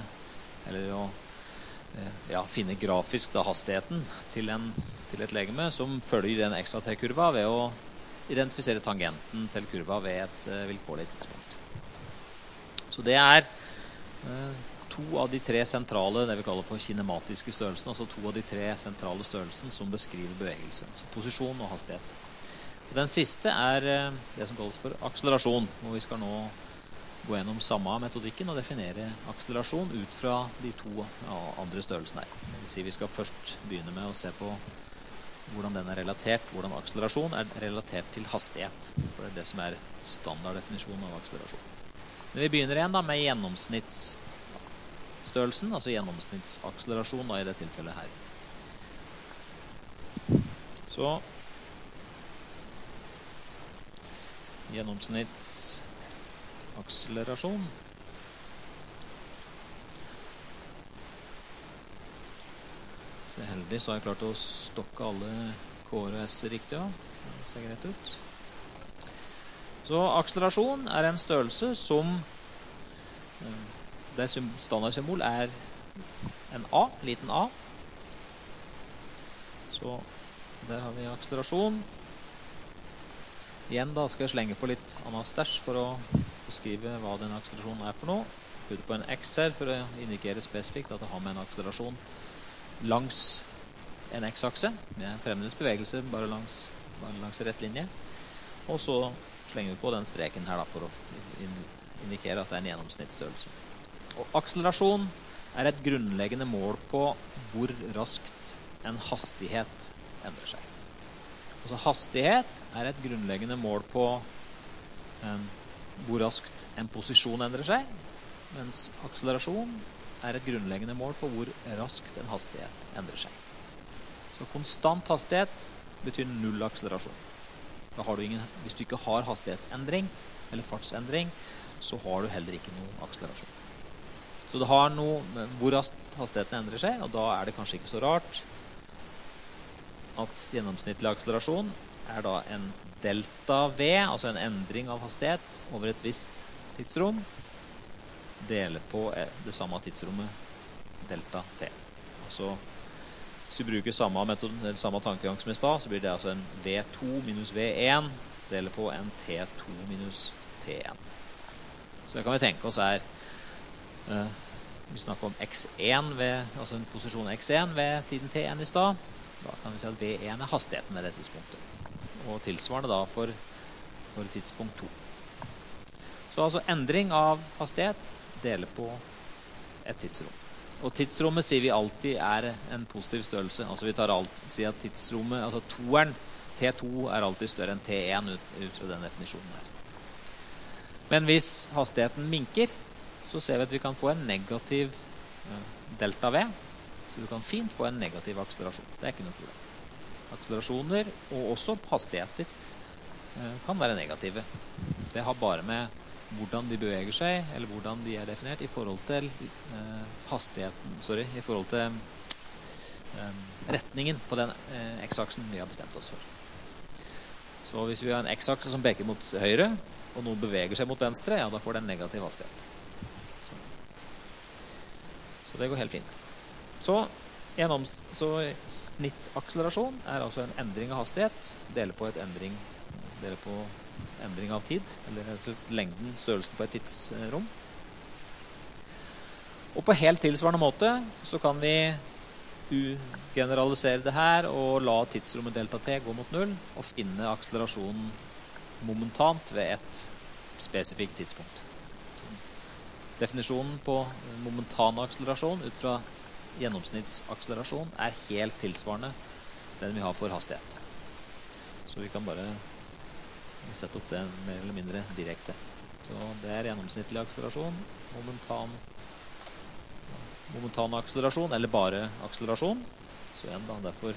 finne grafisk da, hastigheten til et legeme som følger en x av t-kurva ved å identifisere tangenten til kurva ved et vilkårlig tidspunkt. Så det er to av de tre sentrale, det vi kaller for kinematiske størrelsen, altså to av de tre sentrale størrelsene som beskriver bevegelse, altså posisjon og hastighet. Og den siste er det som kalles for akselerasjon, hvor vi skal nå gå gjennom samme metodikken og definere akselerasjon ut fra de to andre størrelsene her. Det vil si vi skal først begynne med å se på hvordan den er relatert, hvordan akselerasjon er relatert til hastighet. For det er det som er standarddefinisjonen av akselerasjon. Men vi begynner igjen da med gjennomsnittsstørrelsen, altså gjennomsnittsakselerasjon da, i det tilfellet her. Så gjennomsnittsakselerasjon. Så heldig så har jeg klart å stokke alle K-er og S riktig. Ja. Det ser greit ut. Så akselerasjon er en størrelse som det standardsymbol er en A, liten a. Så der har vi akselerasjon. Igjen da skal jeg slenge på litt annen stæsj for å beskrive hva den akselerasjonen er for noe. Putte på en X her for å indikere spesifikt at det har med en akselerasjon langs en x-akse, med fremdeles bevegelse bare langs en rett linje. Og så slenger vi på den streken her da, for å indikere at det er en gjennomsnittsstørrelse. Og akselerasjon er et grunnleggende mål på hvor raskt en hastighet endrer seg. Altså hastighet er et grunnleggende mål på hvor raskt en posisjon endrer seg, mens akselerasjon er et grunnleggende mål på hvor raskt en hastighet endrer seg. Så konstant hastighet betyr null akselerasjon. Da har du hvis du ikke har hastighetsendring, eller fartsendring, så har du heller ikke noe akselerasjon. Så det har noe med hvor raskt hastigheten endrer seg, og da er det kanskje ikke så rart at gjennomsnittlig akselerasjon er da en delta V, altså en endring av hastighet over et visst tidsrom, deler på det samme tidsrommet delta t. Altså, hvis vi bruker samme tankegang som i sted, så blir det altså en V2 minus V1 deler på en T2 minus T1. Så det kan vi tenke oss vi snakker om X1 altså en posisjon X1 ved tiden T1 i sted. Da kan vi si at V1 er hastigheten ved det tidspunktet. Og tilsvarende da for tidspunkt 2. Så altså endring av hastighet deler på et tidsrom. Og tidsrommet sier vi alltid er en positiv størrelse. Altså vi sier at tidsrommet, altså toeren, T2 er alltid større enn T1 ut fra den definisjonen her. Men hvis hastigheten minker, så ser vi at vi kan få en negativ delta V. Så du kan fint få en negativ akselerasjon. Det er ikke noe problem. Akselerasjoner, og også hastigheter, kan være negative. Det har bare med hvordan de beveger seg, eller hvordan de er definert i forhold til i forhold til retningen på den x-aksen vi har bestemt oss for. Så hvis vi har en x-akse som peker mot høyre, og noen beveger seg mot venstre, ja, da får det en negativ hastighet. Så det går helt fint. Så snittakselerasjon er altså en endring av hastighet, deler på endring av tid, eller lengden, størrelsen på et tidsrom. Og på helt tilsvarende måte så kan vi generalisere det her og la tidsrommet delta t gå mot 0 og finne akselerasjonen momentant ved et spesifikt tidspunkt. Definisjonen på momentan akselerasjon ut fra gjennomsnittsakselerasjon er helt tilsvarende den vi har for hastighet. Så vi kan bare sette opp det mer eller mindre direkte. Så det er gjennomsnittlig akselerasjon, momentan momentan akselerasjon, eller bare akselerasjon. Så igjen da, derfor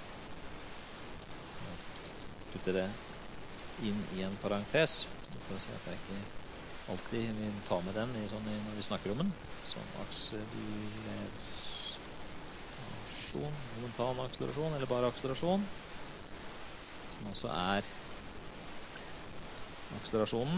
putter det inn i en parentes. For å si at jeg ikke alltid vil ta med den når vi snakker om den. Sånn akselerasjon, momentan akselerasjon, eller bare akselerasjon. Som altså er akselerasjonen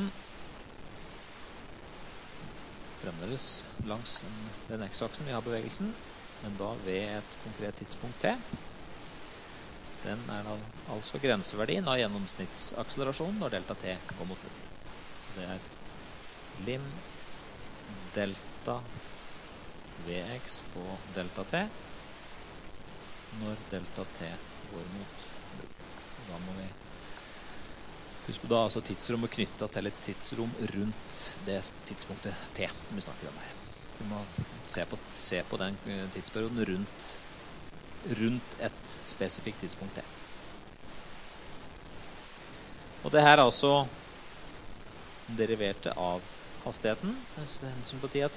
fremdeles langs den x-aksen vi har bevegelsen, men da ved et konkret tidspunkt t. Den er da altså grenseverdien av gjennomsnittsakselerasjonen når delta t går mot 0. Så det er lim delta vx på delta t når delta t går mot 0. Da må vi huske på da altså tidsrommet knyttet til et tidsrom rundt det tidspunktet t som vi snakker om her. Vi må se på den tidsperioden rundt et spesifikt tidspunkt t. Og det her er altså deriverte av hastigheten, hensyn på tida t,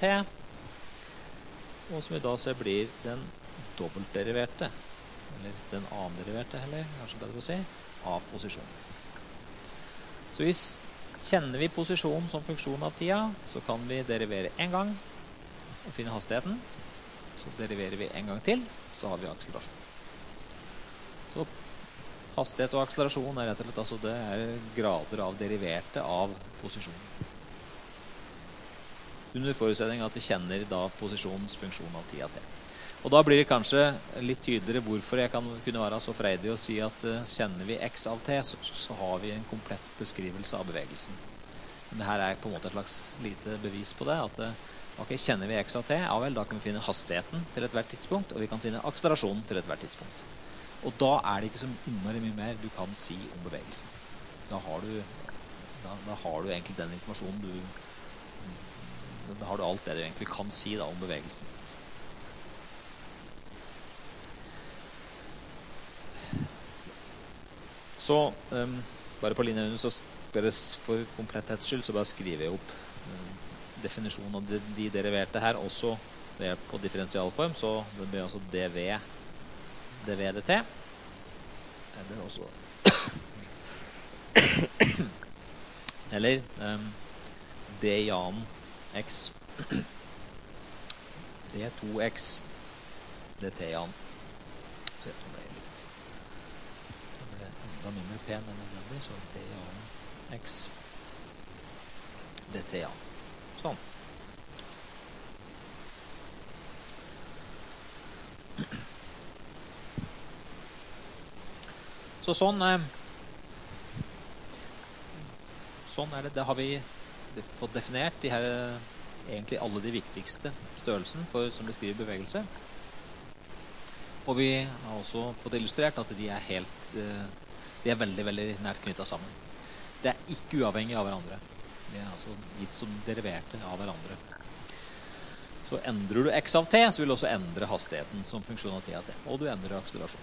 og som vi da ser blir den dobbeltderiverte, eller den annenderiverte heller, kanskje bedre å si, av posisjonen. Så hvis kjenner vi posisjonen som funksjon av tida, så kan vi derivere en gang og finne hastigheten. Så deriverer vi en gang til, så har vi akselerasjon. Så hastighet og akselerasjon er rett og slett, altså det er grader av deriverte av posisjonen. Under forutsetning at vi kjenner da posisjonens funksjon av tida t. Og da blir det kanskje litt tydeligere hvorfor jeg kunne være så freidig å si at kjenner vi x av t, så har vi en komplett beskrivelse av bevegelsen. Men det her er på en måte et slags lite bevis på det, at ok, kjenner vi x av t, ja vel, da kan vi finne hastigheten til et hvert tidspunkt, og vi kan finne akselerasjonen til et hvert tidspunkt. Og da er det ikke så innmari mye mer du kan si om bevegelsen. Da har du egentlig den informasjonen da har du alt det du egentlig kan si da, om bevegelsen. Så, bare på linjen under, så for kompletthets skyld, så bare skriver jeg opp definisjonen av de deriverte her, også på differensialform, så det blir altså dv dt, eller også eller d-jan x d2x dt-jan. Så det ble enda mindre pen enn nødvendig, så d-jan x dt-jan. Sånn. Så sånn er det. Da har vi fått definert de her, egentlig alle de viktigste størrelsen som beskriver bevegelse. Og vi har også fått illustrert at de er veldig, veldig nært knyttet sammen. Det er ikke uavhengig av hverandre. Det er altså gitt som deriverte av hverandre. Så endrer du x av t, så vil du også endre hastigheten som funksjon av t av t. Og du endrer akselerasjon.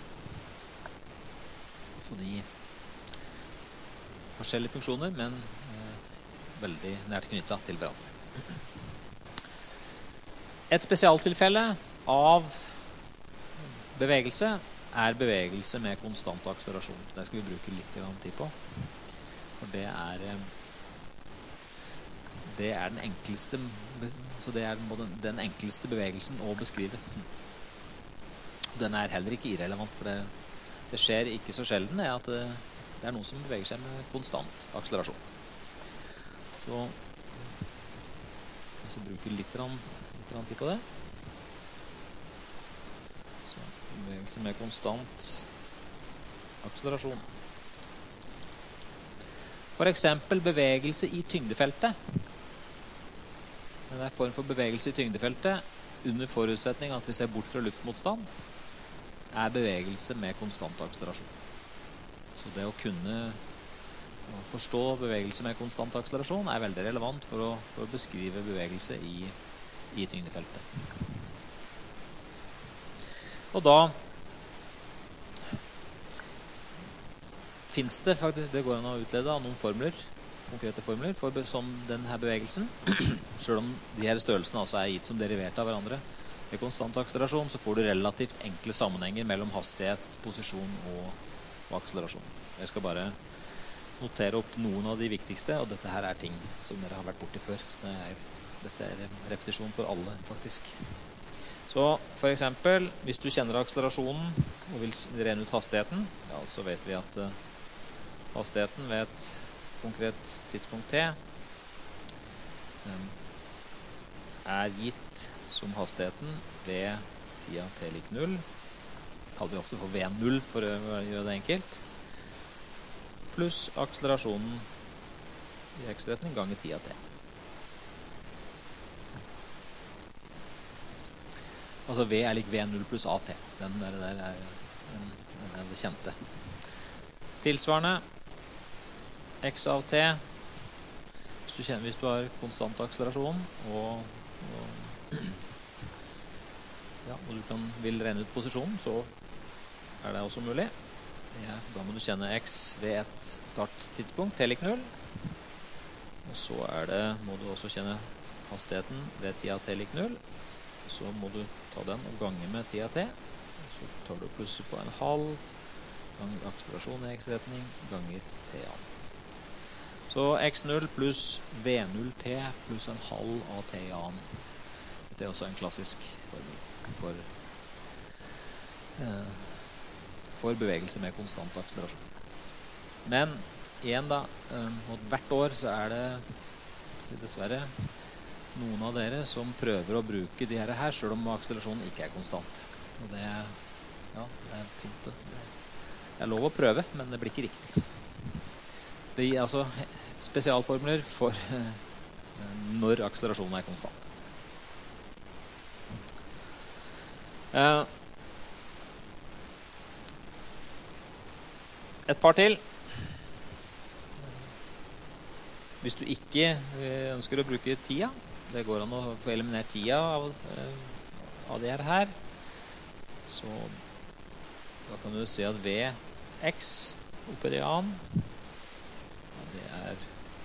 Så de forskjellige funksjoner, men veldig nært knyttet til hverandre. Et spesialtilfelle av bevegelse er bevegelse med konstant akselerasjon. Det skal vi bruke litt tid på. For det er den enkleste, så det er den enkleste bevegelsen å beskrive. Den er heller ikke irrelevant, for det skjer ikke så sjelden at det er noen som beveger seg med konstant akselerasjon. Så jeg skal bruke litt tid på det. Så bevegelse med konstant akselerasjon. For eksempel bevegelse i tyngdefeltet. Det er en form for bevegelse i tyngdefeltet under forutsetning at vi ser bort fra luftmotstand, er bevegelse med konstant akselerasjon. Så det å kunne forstå bevegelse med konstant akselerasjon er veldig relevant for å beskrive bevegelse i tyngdefeltet. Og da finnes det faktisk, det går an å utlede av noen formler, konkrete formler som denne bevegelsen, selv om de her størrelsene altså er gitt som deriverte av hverandre. For Ved konstant akselerasjon så får du relativt enkle sammenhenger mellom hastighet, posisjon og akselerasjon. Jeg skal bare notere opp noen av de viktigste, og dette her er ting som dere har vært borti før. Dette er repetisjon for alle, faktisk. Så for eksempel, hvis du kjenner akselerasjonen og vil regne ut hastigheten, ja, så vet vi at hastigheten ved et konkret tidspunkt t er gitt som hastigheten ved tida t lik 0. Kaller vi ofte for v0 for å gjøre det enkelt. Pluss akselerasjonen i x-retning ganger tida t. Altså v er lik v0 pluss at. Den der er det kjente. Tilsvarende x av t. Hvis du har konstant akselerasjon og du vil regne ut posisjonen, så er det også mulig. Ja, da må du kjenne x ved et starttidspunkt, t lik 0. Og så må du også kjenne hastigheten ved tida t lik 0. Så må du ta den og gange med tida t. Så tar du plusset på en halv ganger akselerasjon i x-retning ganger t-an. Så x0 pluss v0t pluss en halv av t-an. Dette er også en klassisk formel for bevegelse med konstant akselerasjon. Men igjen da, hvert år så er det dessverre noen av dere som prøver å bruke de her selv om akselerasjonen ikke er konstant. Og det er fint. Det er lov å prøve, men det blir ikke riktig. Det gir altså spesialformler for når akselerasjonen er konstant. Et par til. Hvis du ikke ønsker å bruke tida, det går an å få eliminert tida av det her, så da kan du si at vx oppi det an, det er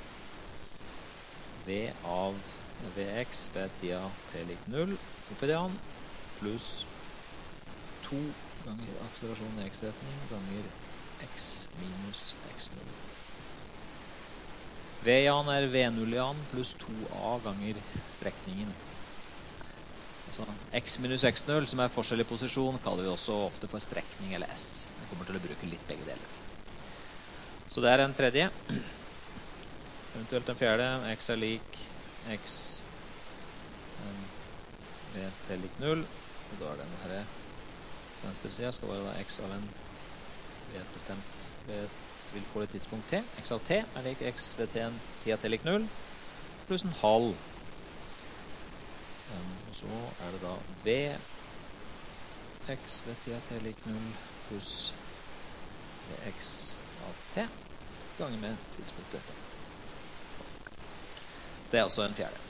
v av vx ved tida t lik 0 oppi det an, pluss 2 ganger akselerasjon i x-retning ganger x minus x0. V-an er v0-an pluss 2a ganger strekningen. Altså x minus x0, som er forskjell i posisjon, kaller vi også ofte for strekning eller s. Vi kommer til å bruke litt begge deler. Så det er en tredje. Eventuelt en fjerde. X er lik x ved t lik 0. Og da er denne her venstre siden skal være x av en ved et bestemt vilkårlig tidspunkt t. X av t er lik x ved tida t lik 0 pluss en halv. Og så er det da v x ved tida t lik 0 pluss vx av t ganger med tidspunktet dette. Det er også en fjerde.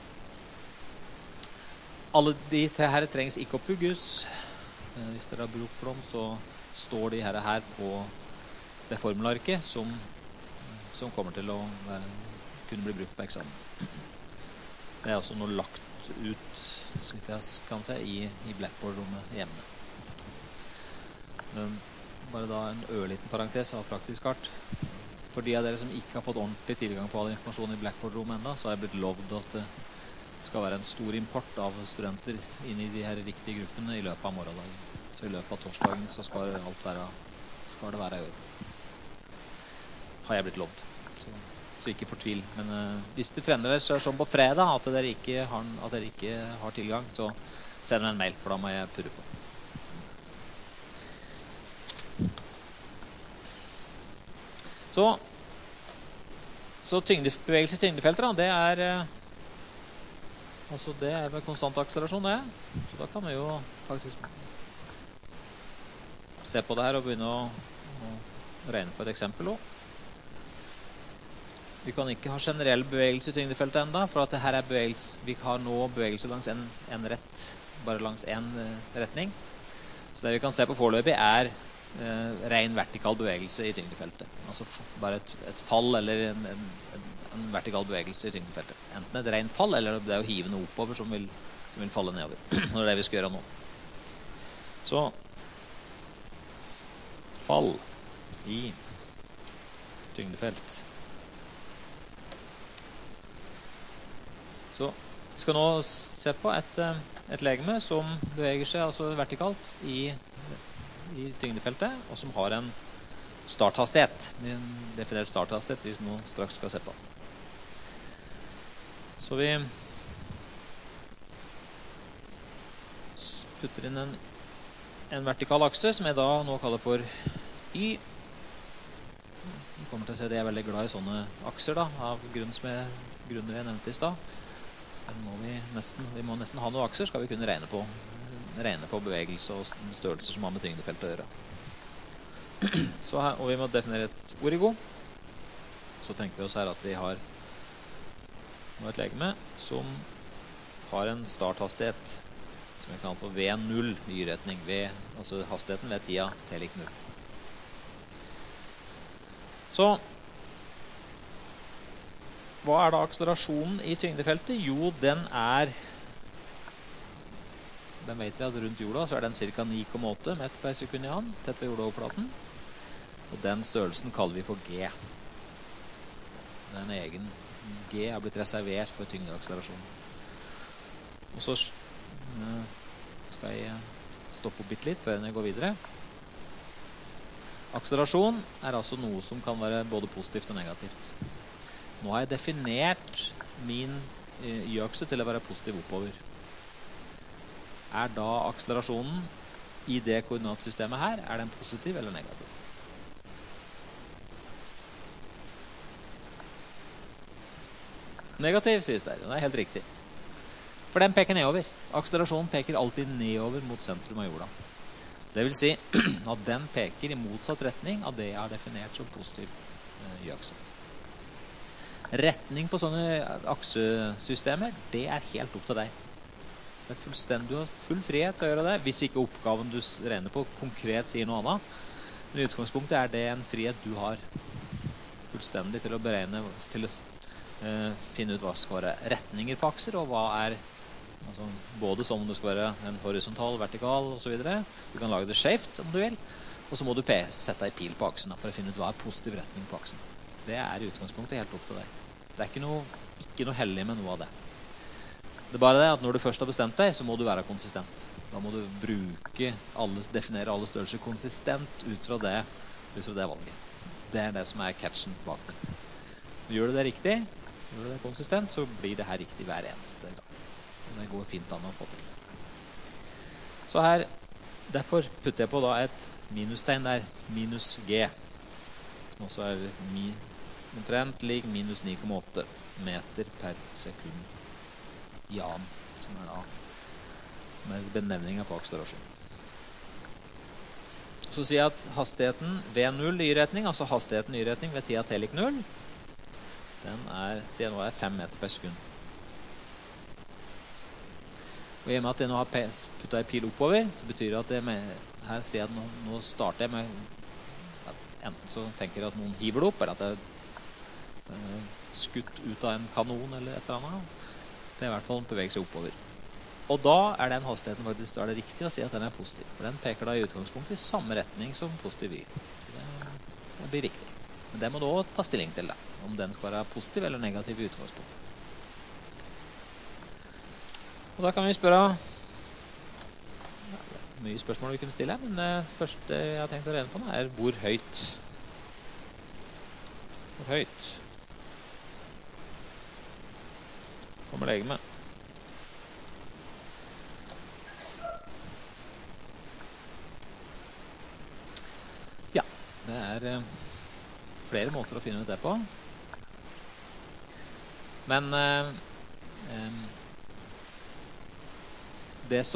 Alle de her trengs ikke å pugges. Hvis dere har bruk for dem, så står de her på det formelarket som kommer til å kunne bli brukt på eksamen. Det er også noe lagt ut, så vidt jeg kan se, i Blackboard-rommet hjemme. Bare da en ørliten parentes av praktisk art. For de av dere som ikke har fått ordentlig tilgang på all informasjon i Blackboard-rommet enda, så har jeg blitt lovd at det skal være en stor import av studenter inn i de her riktige gruppene i løpet av morgendagen. Så i løpet av torsdagen så skal det være i orden. Har jeg blitt lovd. Så ikke fortvil. Men hvis det fremdeles er sånn på fredag at dere ikke har tilgang, så send meg en mail, for da må jeg purre på. Så bevegelse i tyngdefelter, det er altså det er med konstant akselerasjon, det. Så da kan vi jo faktisk se på det her og begynne å regne på et eksempel også. Vi kan ikke ha generell bevegelse i tyngdefeltet enda, for at det her er bevegelse. Vi har nå bevegelse langs en rett, bare langs en retning. Så det vi kan se på foreløpig er ren vertikal bevegelse i tyngdefeltet. Altså bare et fall eller en vertikal bevegelse i tyngdefeltet. Enten et ren fall, eller det er å hive noe oppover som vil som vil falle nedover. Og det er det vi skal gjøre nå. Så fall i tyngdefelt. Så vi skal nå se på et legeme som beveger seg altså vertikalt i tyngdefeltet, og som har en starthastighet, en definert starthastighet vi nå straks skal se på. Så vi putter inn en vertikal akse som jeg da nå kaller for Y. Vi kommer til å se at jeg er veldig glad i sånne akser da, av grunner jeg nevnte i sted. Vi må nesten ha noen akser, skal vi kunne regne på bevegelse og størrelser som har med tyngdefeltet å gjøre. Og vi må definere et origo. Så tenker vi oss her at vi har et legeme som har en starthastighet som vi kaller for V0 y-retning, altså hastigheten ved tida t lik 0. Så hva er da akselerasjonen i tyngdefeltet? Jo, den vet vi at rundt jorda så er den ca. 9,8 meter per sekund i annen, tett ved jordoverflaten. Og den størrelsen kaller vi for G. Den egen G har blitt reservert for tyngdeakselerasjon. Og så skal jeg stoppe opp litt før jeg går videre. Akselerasjon er altså noe som kan være både positivt og negativt. Nå har jeg definert min y-akse til å være positiv oppover. Er da akselerasjonen i det koordinatsystemet her, er den positiv eller negativ? Negativ, sies det. Det er helt riktig. For den peker nedover. Akselerasjonen peker alltid nedover mot sentrum av jorda. Det vil si at den peker i motsatt retning av det jeg har definert som positiv y-akse. Retning på sånne aksesystemer, det er helt opp til deg. Det er fullstendig, du har full frihet til å gjøre det, hvis ikke oppgaven du regner på konkret sier noe annet. Men i utgangspunktet er det en frihet du har fullstendig til å beregne, til å finne ut hva skal være retninger på akser, og hva er altså, både som det skal være en horisontal, vertikal og så videre. Du kan lage det skjevt om du vil, og så må du sette en pil på aksen for å finne ut hva er positiv retning på aksen. Det er i utgangspunktet helt opp til deg. Det er ikke noe hellig med noe av det. Det er bare det at når du først har bestemt deg, så må du være konsistent. Da må du definere alle størrelser konsistent ut fra det valget. Det er det som er catchen bak det. Gjør du det riktig, gjør du det konsistent, så blir det her riktig hver eneste gang. Og det går fint an å få til. Så her, derfor putter jeg på da et minustegn der, minus G, som også er omtrent lik minus 9,8 meter per sekund i annen, som er da med benevningen på akselerasjon. Så sier jeg at hastigheten V0 y-retning, altså hastigheten y-retning ved tida t lik 0, den sier jeg nå er 5 meter per sekund. Og i og med at jeg nå har puttet en pil oppover, så betyr det at her sier jeg at nå starter jeg med at enten så tenker jeg at noen hiver det opp, eller at det er skutt ut av en kanon eller et eller annet. Det er i hvert fall beveger seg oppover. Og da er den hastigheten faktisk det riktig å si at den er positiv. For den peker da i utgangspunktet i samme retning som positiv y. Så det blir riktig. Men det må du også ta stilling til, da, om den skal være positiv eller negativ i utgangspunktet. Og da kan vi spørre mye spørsmål vi kunne stille, men det første jeg har tenkt å regne på nå er hvor høyt. Hvor høyt kommer legeme? Ja, det er flere måter å finne ut det på. Men det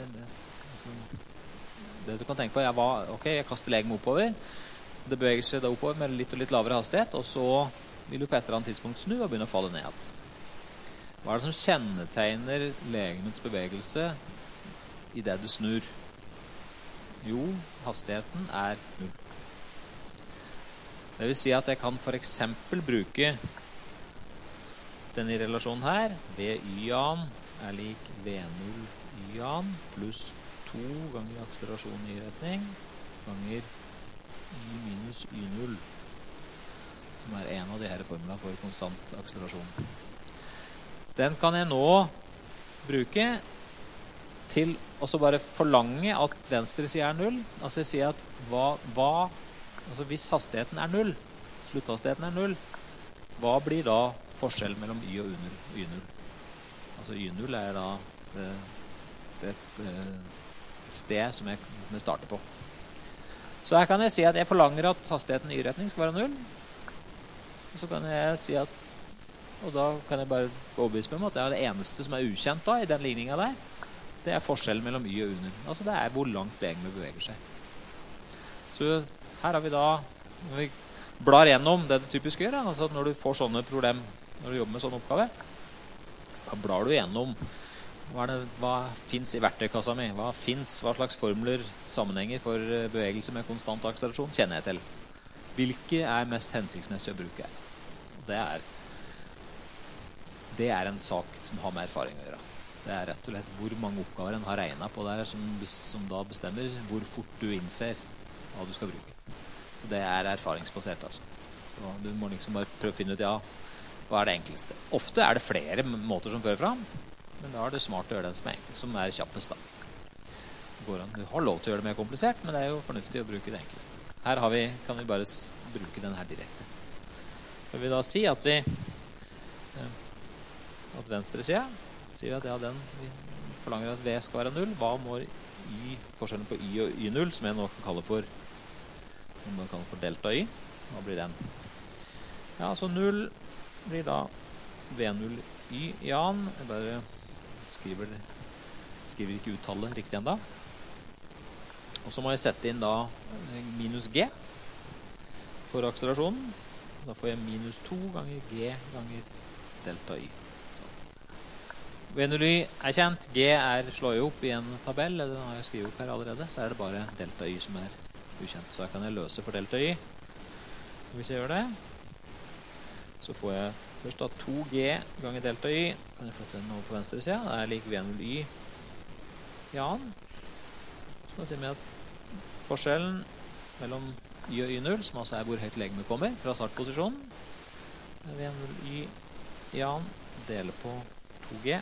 du kan tenke på er ok, jeg kaster legeme oppover. Det beveger seg da oppover med litt og litt lavere hastighet, og så vil du på et eller annet tidspunkt snu og begynne å falle ned. Hva er det som kjennetegner legemets bevegelse i det du snur? Jo, hastigheten er 0. Det vil si at jeg kan for eksempel bruke denne relasjonen her, VY-an er lik V0Y-an pluss 2 ganger akselerasjon i retning ganger Y minus Y0, som er en av de her formlene for konstant akselerasjon. Den kan jeg nå bruke til å så bare forlange at venstre side er 0. Altså jeg sier at altså hvis hastigheten er 0, slutthastigheten er 0, hva blir da forskjellen mellom Y og Y0? Altså Y0 er da det sted som jeg starter på. Så her kan jeg si at jeg forlanger at hastigheten i Y-retning skal være 0. Og så kan jeg si at, og da kan jeg bare overbevise meg om at det er det eneste som er ukjent da, i den ligningen der. Det er forskjellen mellom Y og Y0. Altså det er hvor langt begge beveger seg. Så her har vi da, når vi blar gjennom det du typisk gjør, altså når du får sånne problem, når du jobber med sånne oppgave, da blar du gjennom hva finnes i verktøykassa mi, hva slags formler, sammenhenger for bevegelse med konstant akselerasjon kjenner jeg til. Hvilke er mest hensiktsmessig å bruke her? Og det er en sak som har med erfaring å gjøre. Det er rett og slett hvor mange oppgaver en har regnet på der som da bestemmer hvor fort du innser hva du skal bruke. Så det er erfaringsbasert, altså. Så du må liksom bare prøve å finne ut, hva er det enkleste? Ofte er det flere måter som fører fram, men da er det smart å gjøre den som er kjappest da. Du har lov til å gjøre det mer komplisert, men det er jo fornuftig å bruke det enkleste. Her kan vi bare bruke den her direkte. Jeg vil da si at venstre side sier at vi forlanger at V skal være 0. Hva må forskjellen på Y og Y0, som jeg nå kan kalle for delta Y? Hva blir den? Ja, så 0 blir da V0Y-an. Jeg bare skriver ikke uttallet riktig enda. Og så må jeg sette inn da minus G for akselerasjonen. Da får jeg minus 2 ganger G ganger delta Y. V0Y er kjent. G slår jo opp i en tabell, eller den har jeg skrivet opp her allerede, så er det bare delta Y som er ukjent. Så her kan jeg løse for delta Y. Hvis jeg gjør det, så får jeg først da 2G ganger delta Y. Kan jeg flytte den over på venstre siden. Det er lik V0Y i annen. Så da sier vi at forskjellen mellom Y og Y0, som altså er hvor høyt legemet kommer fra startposisjonen, V0Y i annen deler på 2G,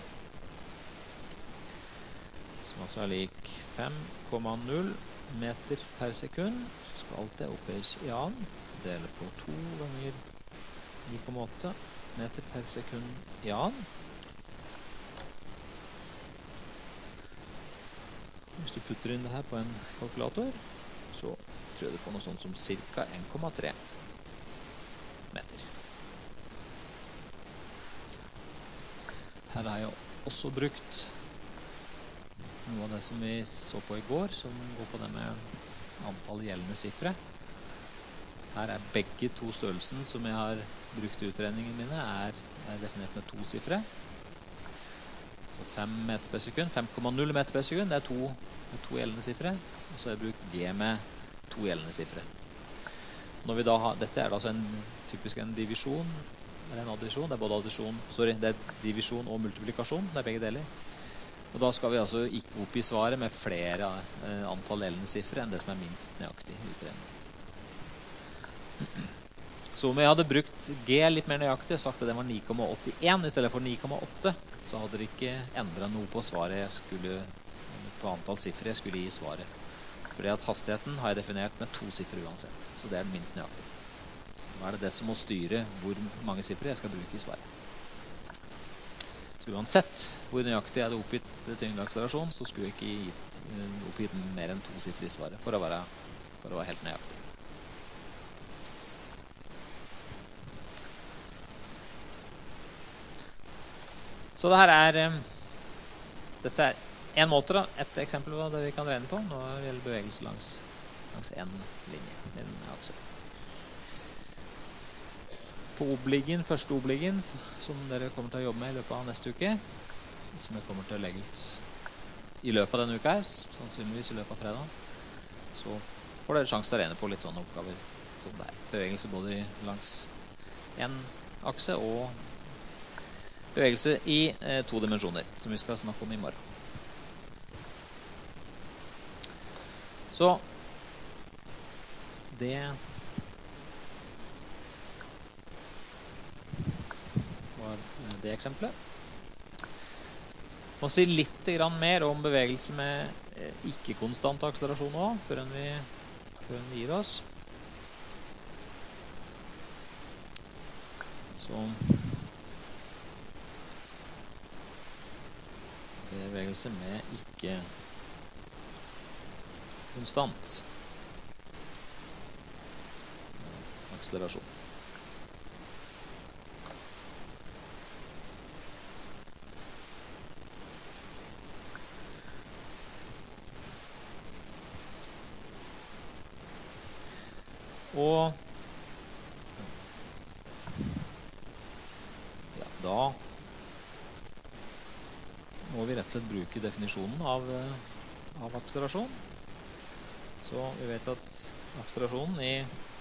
som altså er lik 5,0 meter per sekund. Så skal alt det opphøyes i annen, dele på 2 ganger 9,8 meter per sekund i annen. Hvis du putter inn det her på en kalkulator, så tror jeg du får noe sånt som cirka 1,3 meter. Her har jeg også brukt noe av det som vi så på i går, som går på det med antall gjeldende siffre. Her er begge to størrelsen som jeg har brukt i utregningene mine, er definert med 2 siffre. Så 5 meter per sekund, 5,0 meter per sekund, det er to gjeldende siffre. Og så har jeg brukt G med 2 gjeldende siffre. Når vi da dette er da altså typisk en divisjon, eller en addisjon. Det er både det er divisjon og multiplikasjon, det er begge deler. Og da skal vi altså ikke opp i svaret med flere antall gjeldende siffre enn det som er minst nøyaktig i utregningen. Så om jeg hadde brukt G litt mer nøyaktig og sagt at det var 9,81 i stedet for 9,8, så hadde det ikke endret noe på svaret på antall siffre jeg skulle gi svaret. Fordi at hastigheten har jeg definert med 2 siffre uansett, så det er den minst nøyaktig. Nå er det som må styre hvor mange siffre jeg skal bruke i svaret. Så uansett hvor nøyaktig jeg hadde oppgitt tyngdeakselerasjon, så skulle jeg ikke oppgitt mer enn 2 siffre i svaret for å være helt nøyaktig. Så dette er en måte da, et eksempel på det vi kan regne på når det gjelder bevegelse langs en linje, en akse. På første obliggen, som dere kommer til å jobbe med i løpet av neste uke, som jeg kommer til å legge ut i løpet av denne uka her, sannsynligvis i løpet av fredag, så får dere sjanse til å regne på litt sånne oppgaver som det er. Bevegelse både langs en akse og bevegelse i 2 dimensjoner, som vi skal snakke om i morgen. Så det var det eksempelet. Må si litt mer om bevegelse med ikke-konstant akselerasjon også, før vi gir oss. Så bevegelse med ikke-konstant akselerasjon. Og ja, da må vi rett og slett bruke definisjonen av akselerasjon. Så vi vet at akselerasjonen i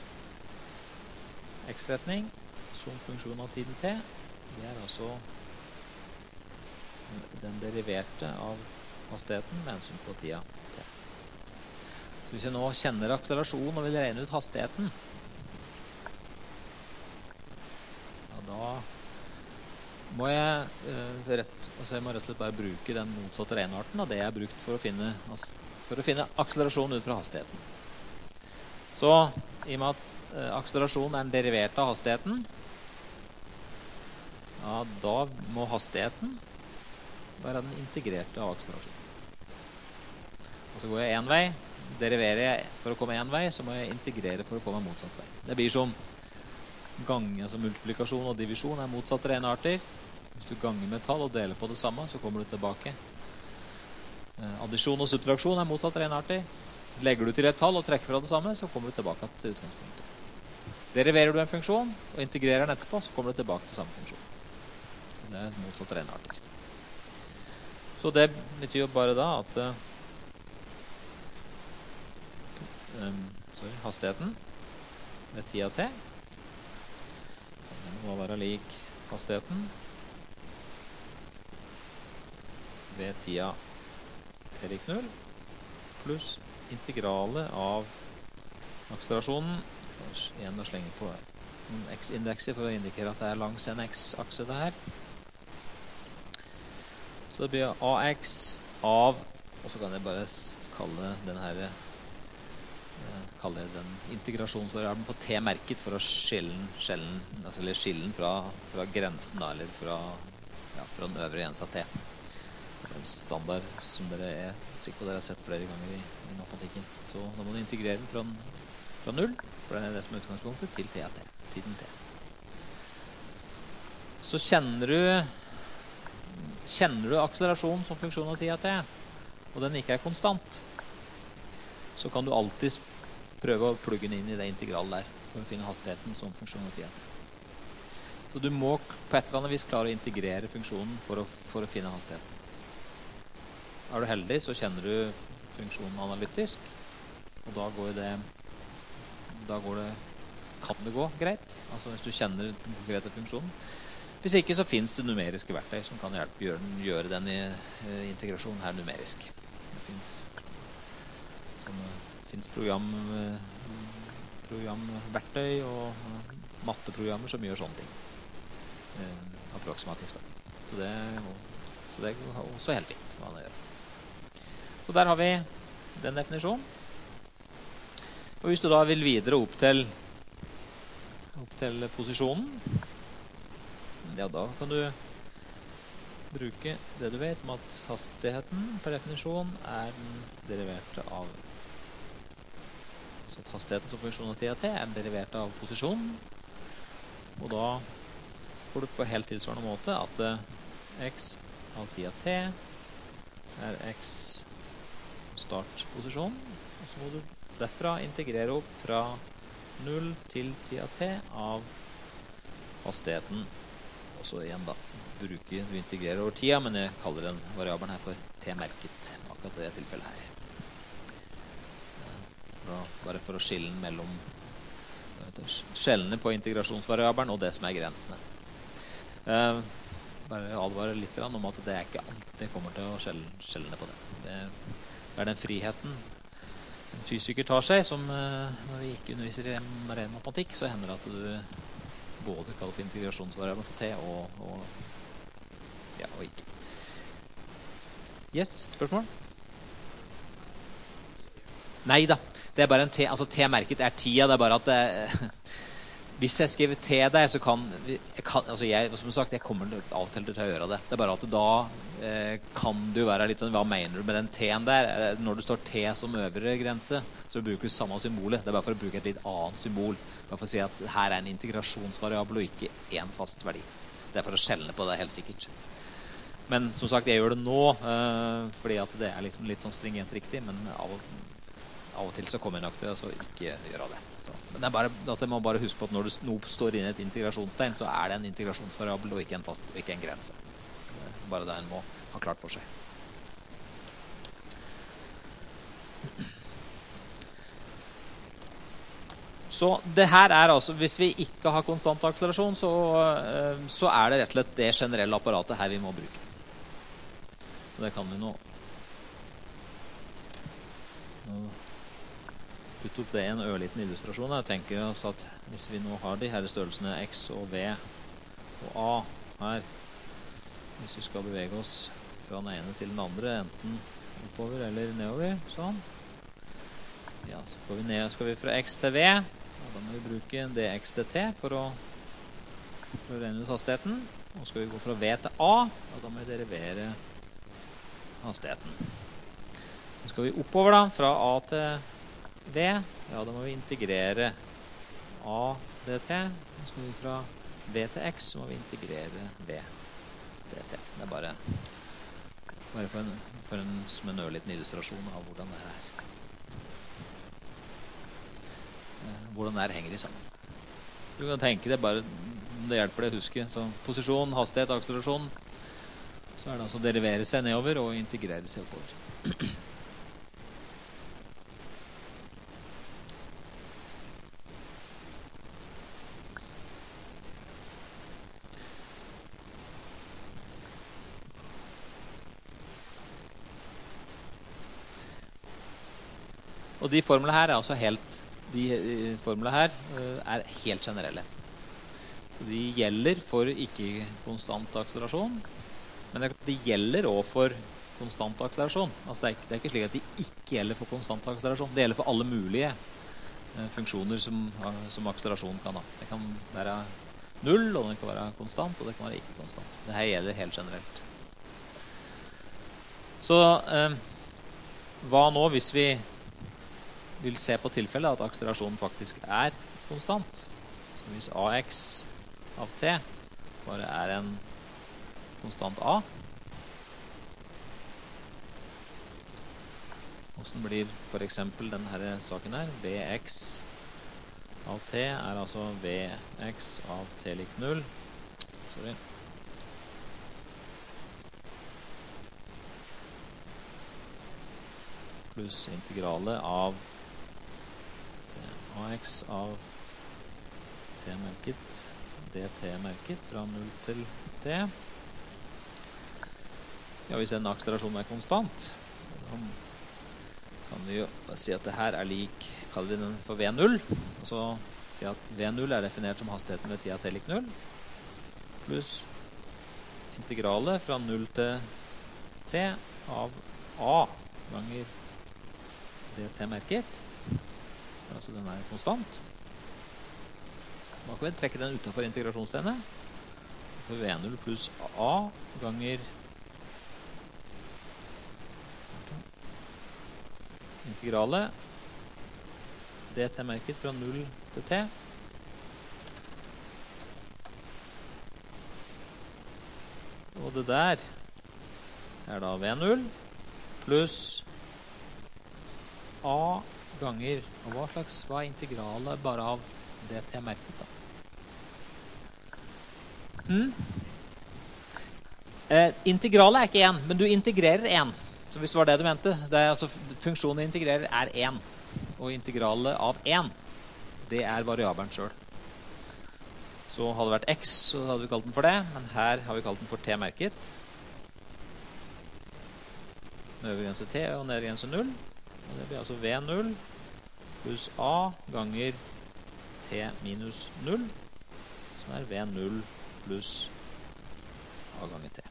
x-retning som funksjon av tiden t, det er altså den deriverte av hastigheten med hensyn på tida t. Så hvis jeg nå kjenner akselerasjon og vil regne ut hastigheten, ja, da må jeg rett og slett bare bruke den motsatte renarten av det jeg har brukt for å finne akselerasjon ut fra hastigheten. Så i og med at akselerasjon er en derivert av hastigheten, ja, da må hastigheten være den integrerte av akselerasjon. Og så går jeg en vei, deriverer jeg for å komme en vei, så må jeg integrere for å komme motsatt vei. Det blir som altså multiplikasjon og divisjon er motsatte renarter. Hvis du ganger med tall og deler på det samme, så kommer du tilbake. Addisjon og subtraksjon er motsatte renarter. Legger du til et tall og trekker fra det samme, så kommer du tilbake til utgangspunktet. Deriverer du en funksjon og integrerer den etterpå, så kommer du tilbake til samme funksjon. Så det er motsatte renarter. Så det betyr jo bare da at hastigheten ved tida t den må være lik hastigheten ved tida t lik 0 pluss integralet av akselerasjonen. Igjen å slenge på noen x-indekser for å indikere at det er langs en x-akse det her. Så det blir ax av, og så kan jeg bare kalle den integrasjonsvariabelen på t-merket for å skille den fra grensen da, eller fra den øvre grensa t. Det er en standard som dere er sikkert på dere har sett flere ganger i matematikken. Så da må du integrere den fra 0, for det er det som er utgangspunktet, til tiden t. Så kjenner du akselerasjon som funksjon av tida t, og den ikke er konstant, så kan du alltid prøve å plugge den inn i det integralet der for å finne hastigheten som funksjon av tida t. Så du må på et eller annet vis klare å integrere funksjonen for å finne hastigheten. Er du heldig, så kjenner du funksjonen analytisk, og da kan det gå greit. Altså hvis du kjenner den konkrete funksjonen. Hvis ikke, så finnes det numeriske verktøy som kan gjøre den integrasjonen her numerisk. Det finnes programverktøy og matteprogrammer som gjør sånne ting. Approximativt. Så det er også helt fint hva det gjør. Så der har vi den definisjonen. Og hvis du da vil videre opp til posisjonen, ja, da kan du bruke det du vet om at hastigheten per definisjon er den deriverte av, altså at hastigheten som funksjon av tida t er derivert av posisjonen, og da får du på helt tilsvarende måte at x av tida t er x startposisjon, og så må du derfra integrere opp fra 0 til tida t av hastigheten. Og så igjen da, du integrerer over tida, men jeg kaller den variabelen her for t-merket, akkurat i det tilfellet her. Bare for å skjelne på integrasjonsvariabelen og det som er grensene. bare advare litt om at det ikke alltid kommer til å skjelle på det. Det er den friheten en fysiker tar seg, som når vi ikke underviser i ren matematikk, så hender det at du både kaller for integrasjonsvariabel for T og ikke. Yes, spørsmål? Neida, det er bare en T, altså T-merket er 10, det er bare at hvis jeg skriver T der, så kan som sagt, jeg kommer av og til til å gjøre det. Det er bare at da kan det jo være litt sånn, hva mener du med den T-en der? Når det står T som øvre grense, så bruker du samme symbolet. Det er bare for å bruke et litt annet symbol. Bare for å si at her er en integrasjonsvariabel og ikke en fast verdi. Det er for å skjelne på det, helt sikkert. Men som sagt, jeg gjør det nå, fordi at det er liksom litt sånn stringent riktig, men av og til så kommer jeg nok til å ikke gjøre det. Så, men det er bare at jeg må bare huske på at når det står inne et integrasjonstegn, så er det en integrasjonsvariabel og ikke en grense. Bare det en må ha klart for seg. Så det her er altså, hvis vi ikke har konstant akselerasjon, så er det rett og slett det generelle apparatet her vi må bruke. Og det kan vi nå putte opp det i en ørliten illustrasjon. Jeg tenker oss at hvis vi nå har de her størrelsene X og V og A her, hvis vi skal bevege oss fra den ene til den andre, enten oppover eller nedover, sånn. Ja, så skal vi fra X til V, og da må vi bruke dx til T for å regne ut hastigheten. Og skal vi gå fra V til A, og da må vi derivere hastigheten. Så skal vi oppover da, fra A til V, ja, da må vi integrere A dt. Så skal vi fra V til X, så må vi integrere V dt. Det er bare som en ørliten illustrasjon av hvordan det er. Hvordan det her henger i sammen. Du kan tenke det bare, det hjelper deg å huske. Så posisjon, hastighet, akselerasjon, så er det altså å derivere seg nedover og integrere seg oppover. Og de formlene her er altså helt generelle. Så de gjelder for ikke-konstant akselerasjon, men de gjelder også for konstant akselerasjon. Altså det er ikke slik at de ikke gjelder for konstant akselerasjon. Det gjelder for alle mulige funksjoner som akselerasjon kan ha. Det kan være 0, og det kan være konstant, og det kan være ikke-konstant. Det her gjelder helt generelt. Så hva nå hvis vi vil se på tilfellet at akselerasjonen faktisk er konstant? Så hvis AX av T bare er en konstant A, hvordan blir for eksempel denne saken her? Vx av T er altså Vx av T lik 0. Sorry. Pluss integrale av AX av T-merket, DT-merket fra 0 til T. Ja, hvis en akselerasjon er konstant, da kan vi jo si at det her er lik, kaller vi den for V0, og så si at V0 er definert som hastigheten ved tida T lik 0, pluss integrale fra 0 til T av A ganger DT-merket. Altså den er konstant. Da kan vi trekke den utenfor integrasjonstegnet. For V0 pluss A ganger integrale DT-merket fra 0 til T. Og det der er da V0 pluss A ganger, og hva er integralet bare av DT-merket da? Integralet er ikke 1, men du integrerer 1. Så hvis det var det du mente, det er altså, funksjonen integrerer er 1, og integralet av 1, det er variabelen selv. Så hadde det vært x, så hadde vi kalt den for det. Men her har vi kalt den for t-merket. Øvre grense t og nedre grense 0. Og det blir altså v0 pluss a ganger t minus 0, som er v0 pluss a ganger t.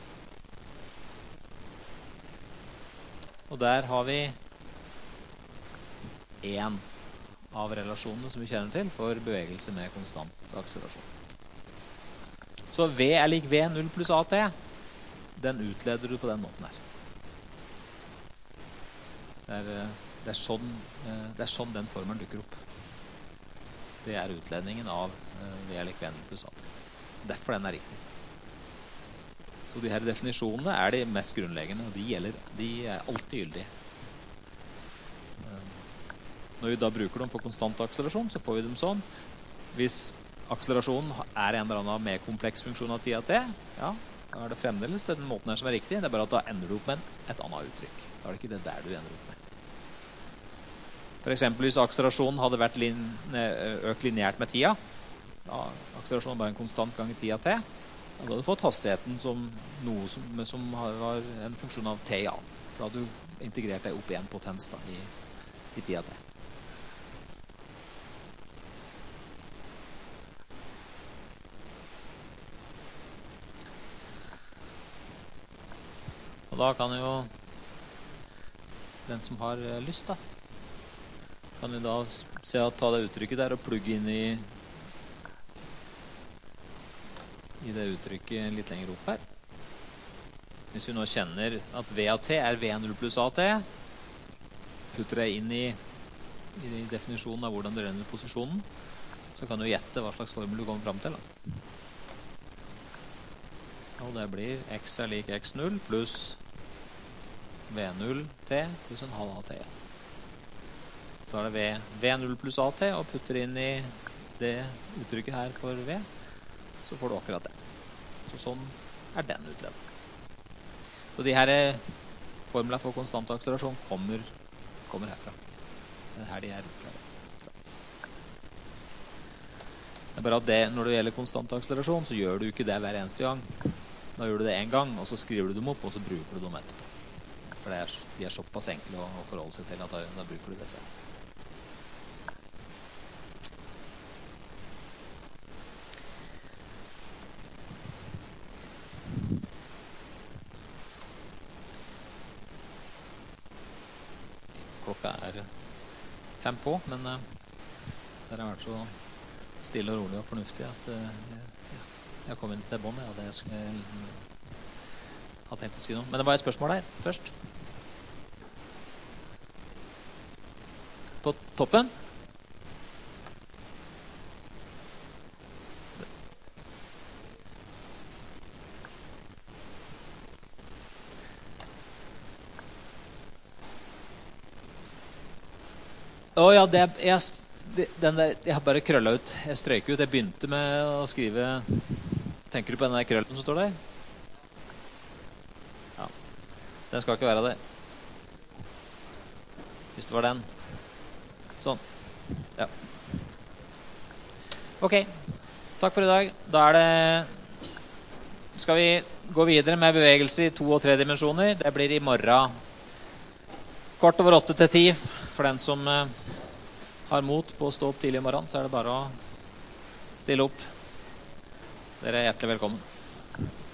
Og der har vi en av relasjonene som vi kjenner til for bevegelse med konstant akselerasjon. Så v er lik v0 pluss at. Den utleder du på den måten her. Det er sånn den formelen dukker opp. Det er utledningen av v er lik v0 pluss at. Derfor den er riktig. Så de her definisjonene er de mest grunnleggende, og de er alltid gyldige. Når vi da bruker dem for konstant akselerasjon, så får vi dem sånn. Hvis akselerasjonen er en eller annen mer kompleks funksjon av t av t, ja, da er det fremdeles den måten her som er riktig. Det er bare at da ender du opp med et annet uttrykk. Da er det ikke det der du ender opp med. For eksempel hvis akselerasjonen hadde vært økt lineært med tida, da akselerasjonen bare en konstant gang i t av t, da hadde du fått hastigheten som noe som var en funksjon av t i annen. For da hadde du integrert deg opp i en potens da, i t av t. Og da kan jo den som har lyst da, kan jo da ta det uttrykket der og plugge inn i det uttrykket litt lenger opp her. Hvis vi nå kjenner at v av t er v0 pluss at, putter jeg inn i definisjonen av hvordan det renner posisjonen, så kan du gjette hva slags formel du kommer frem til da. Og det blir x er lik x0 pluss v0 t pluss en halv av t. Så er det v0 pluss at, og putter inn i det uttrykket her for v, så får du akkurat det. Så sånn er den utledet. Så de her formler for konstant akselerasjon kommer herfra. Det er her de er utledet. Det er bare at når det gjelder konstant akselerasjon, så gjør du ikke det hver eneste gang. Da gjør du det en gang, og så skriver du dem opp, og så bruker du dem etterpå. For de er såpass enkle å forholde seg til at da bruker du det selv. Klokka er 5 på, men dere har vært så stille og rolig og fornuftig at jeg kom inn til bånd, og det jeg har tenkt å si noe. Men det var et spørsmål der først. På toppen. Ja, jeg har bare krøllet ut. Jeg strøyk ut. Jeg begynte med å skrive. Tenker du på den der krøllen som står der? Ja. Den skal ikke være det. Hvis det var den. Sånn. Ja. Ok. Takk for i dag. Da skal vi gå videre med bevegelse i 2 og 3 dimensjoner. Det blir i morgen 7:15 til 10. For den som har mot på å stå opp tidlig i morgen, så er det bare å stille opp. Dere er hjertelig velkommen.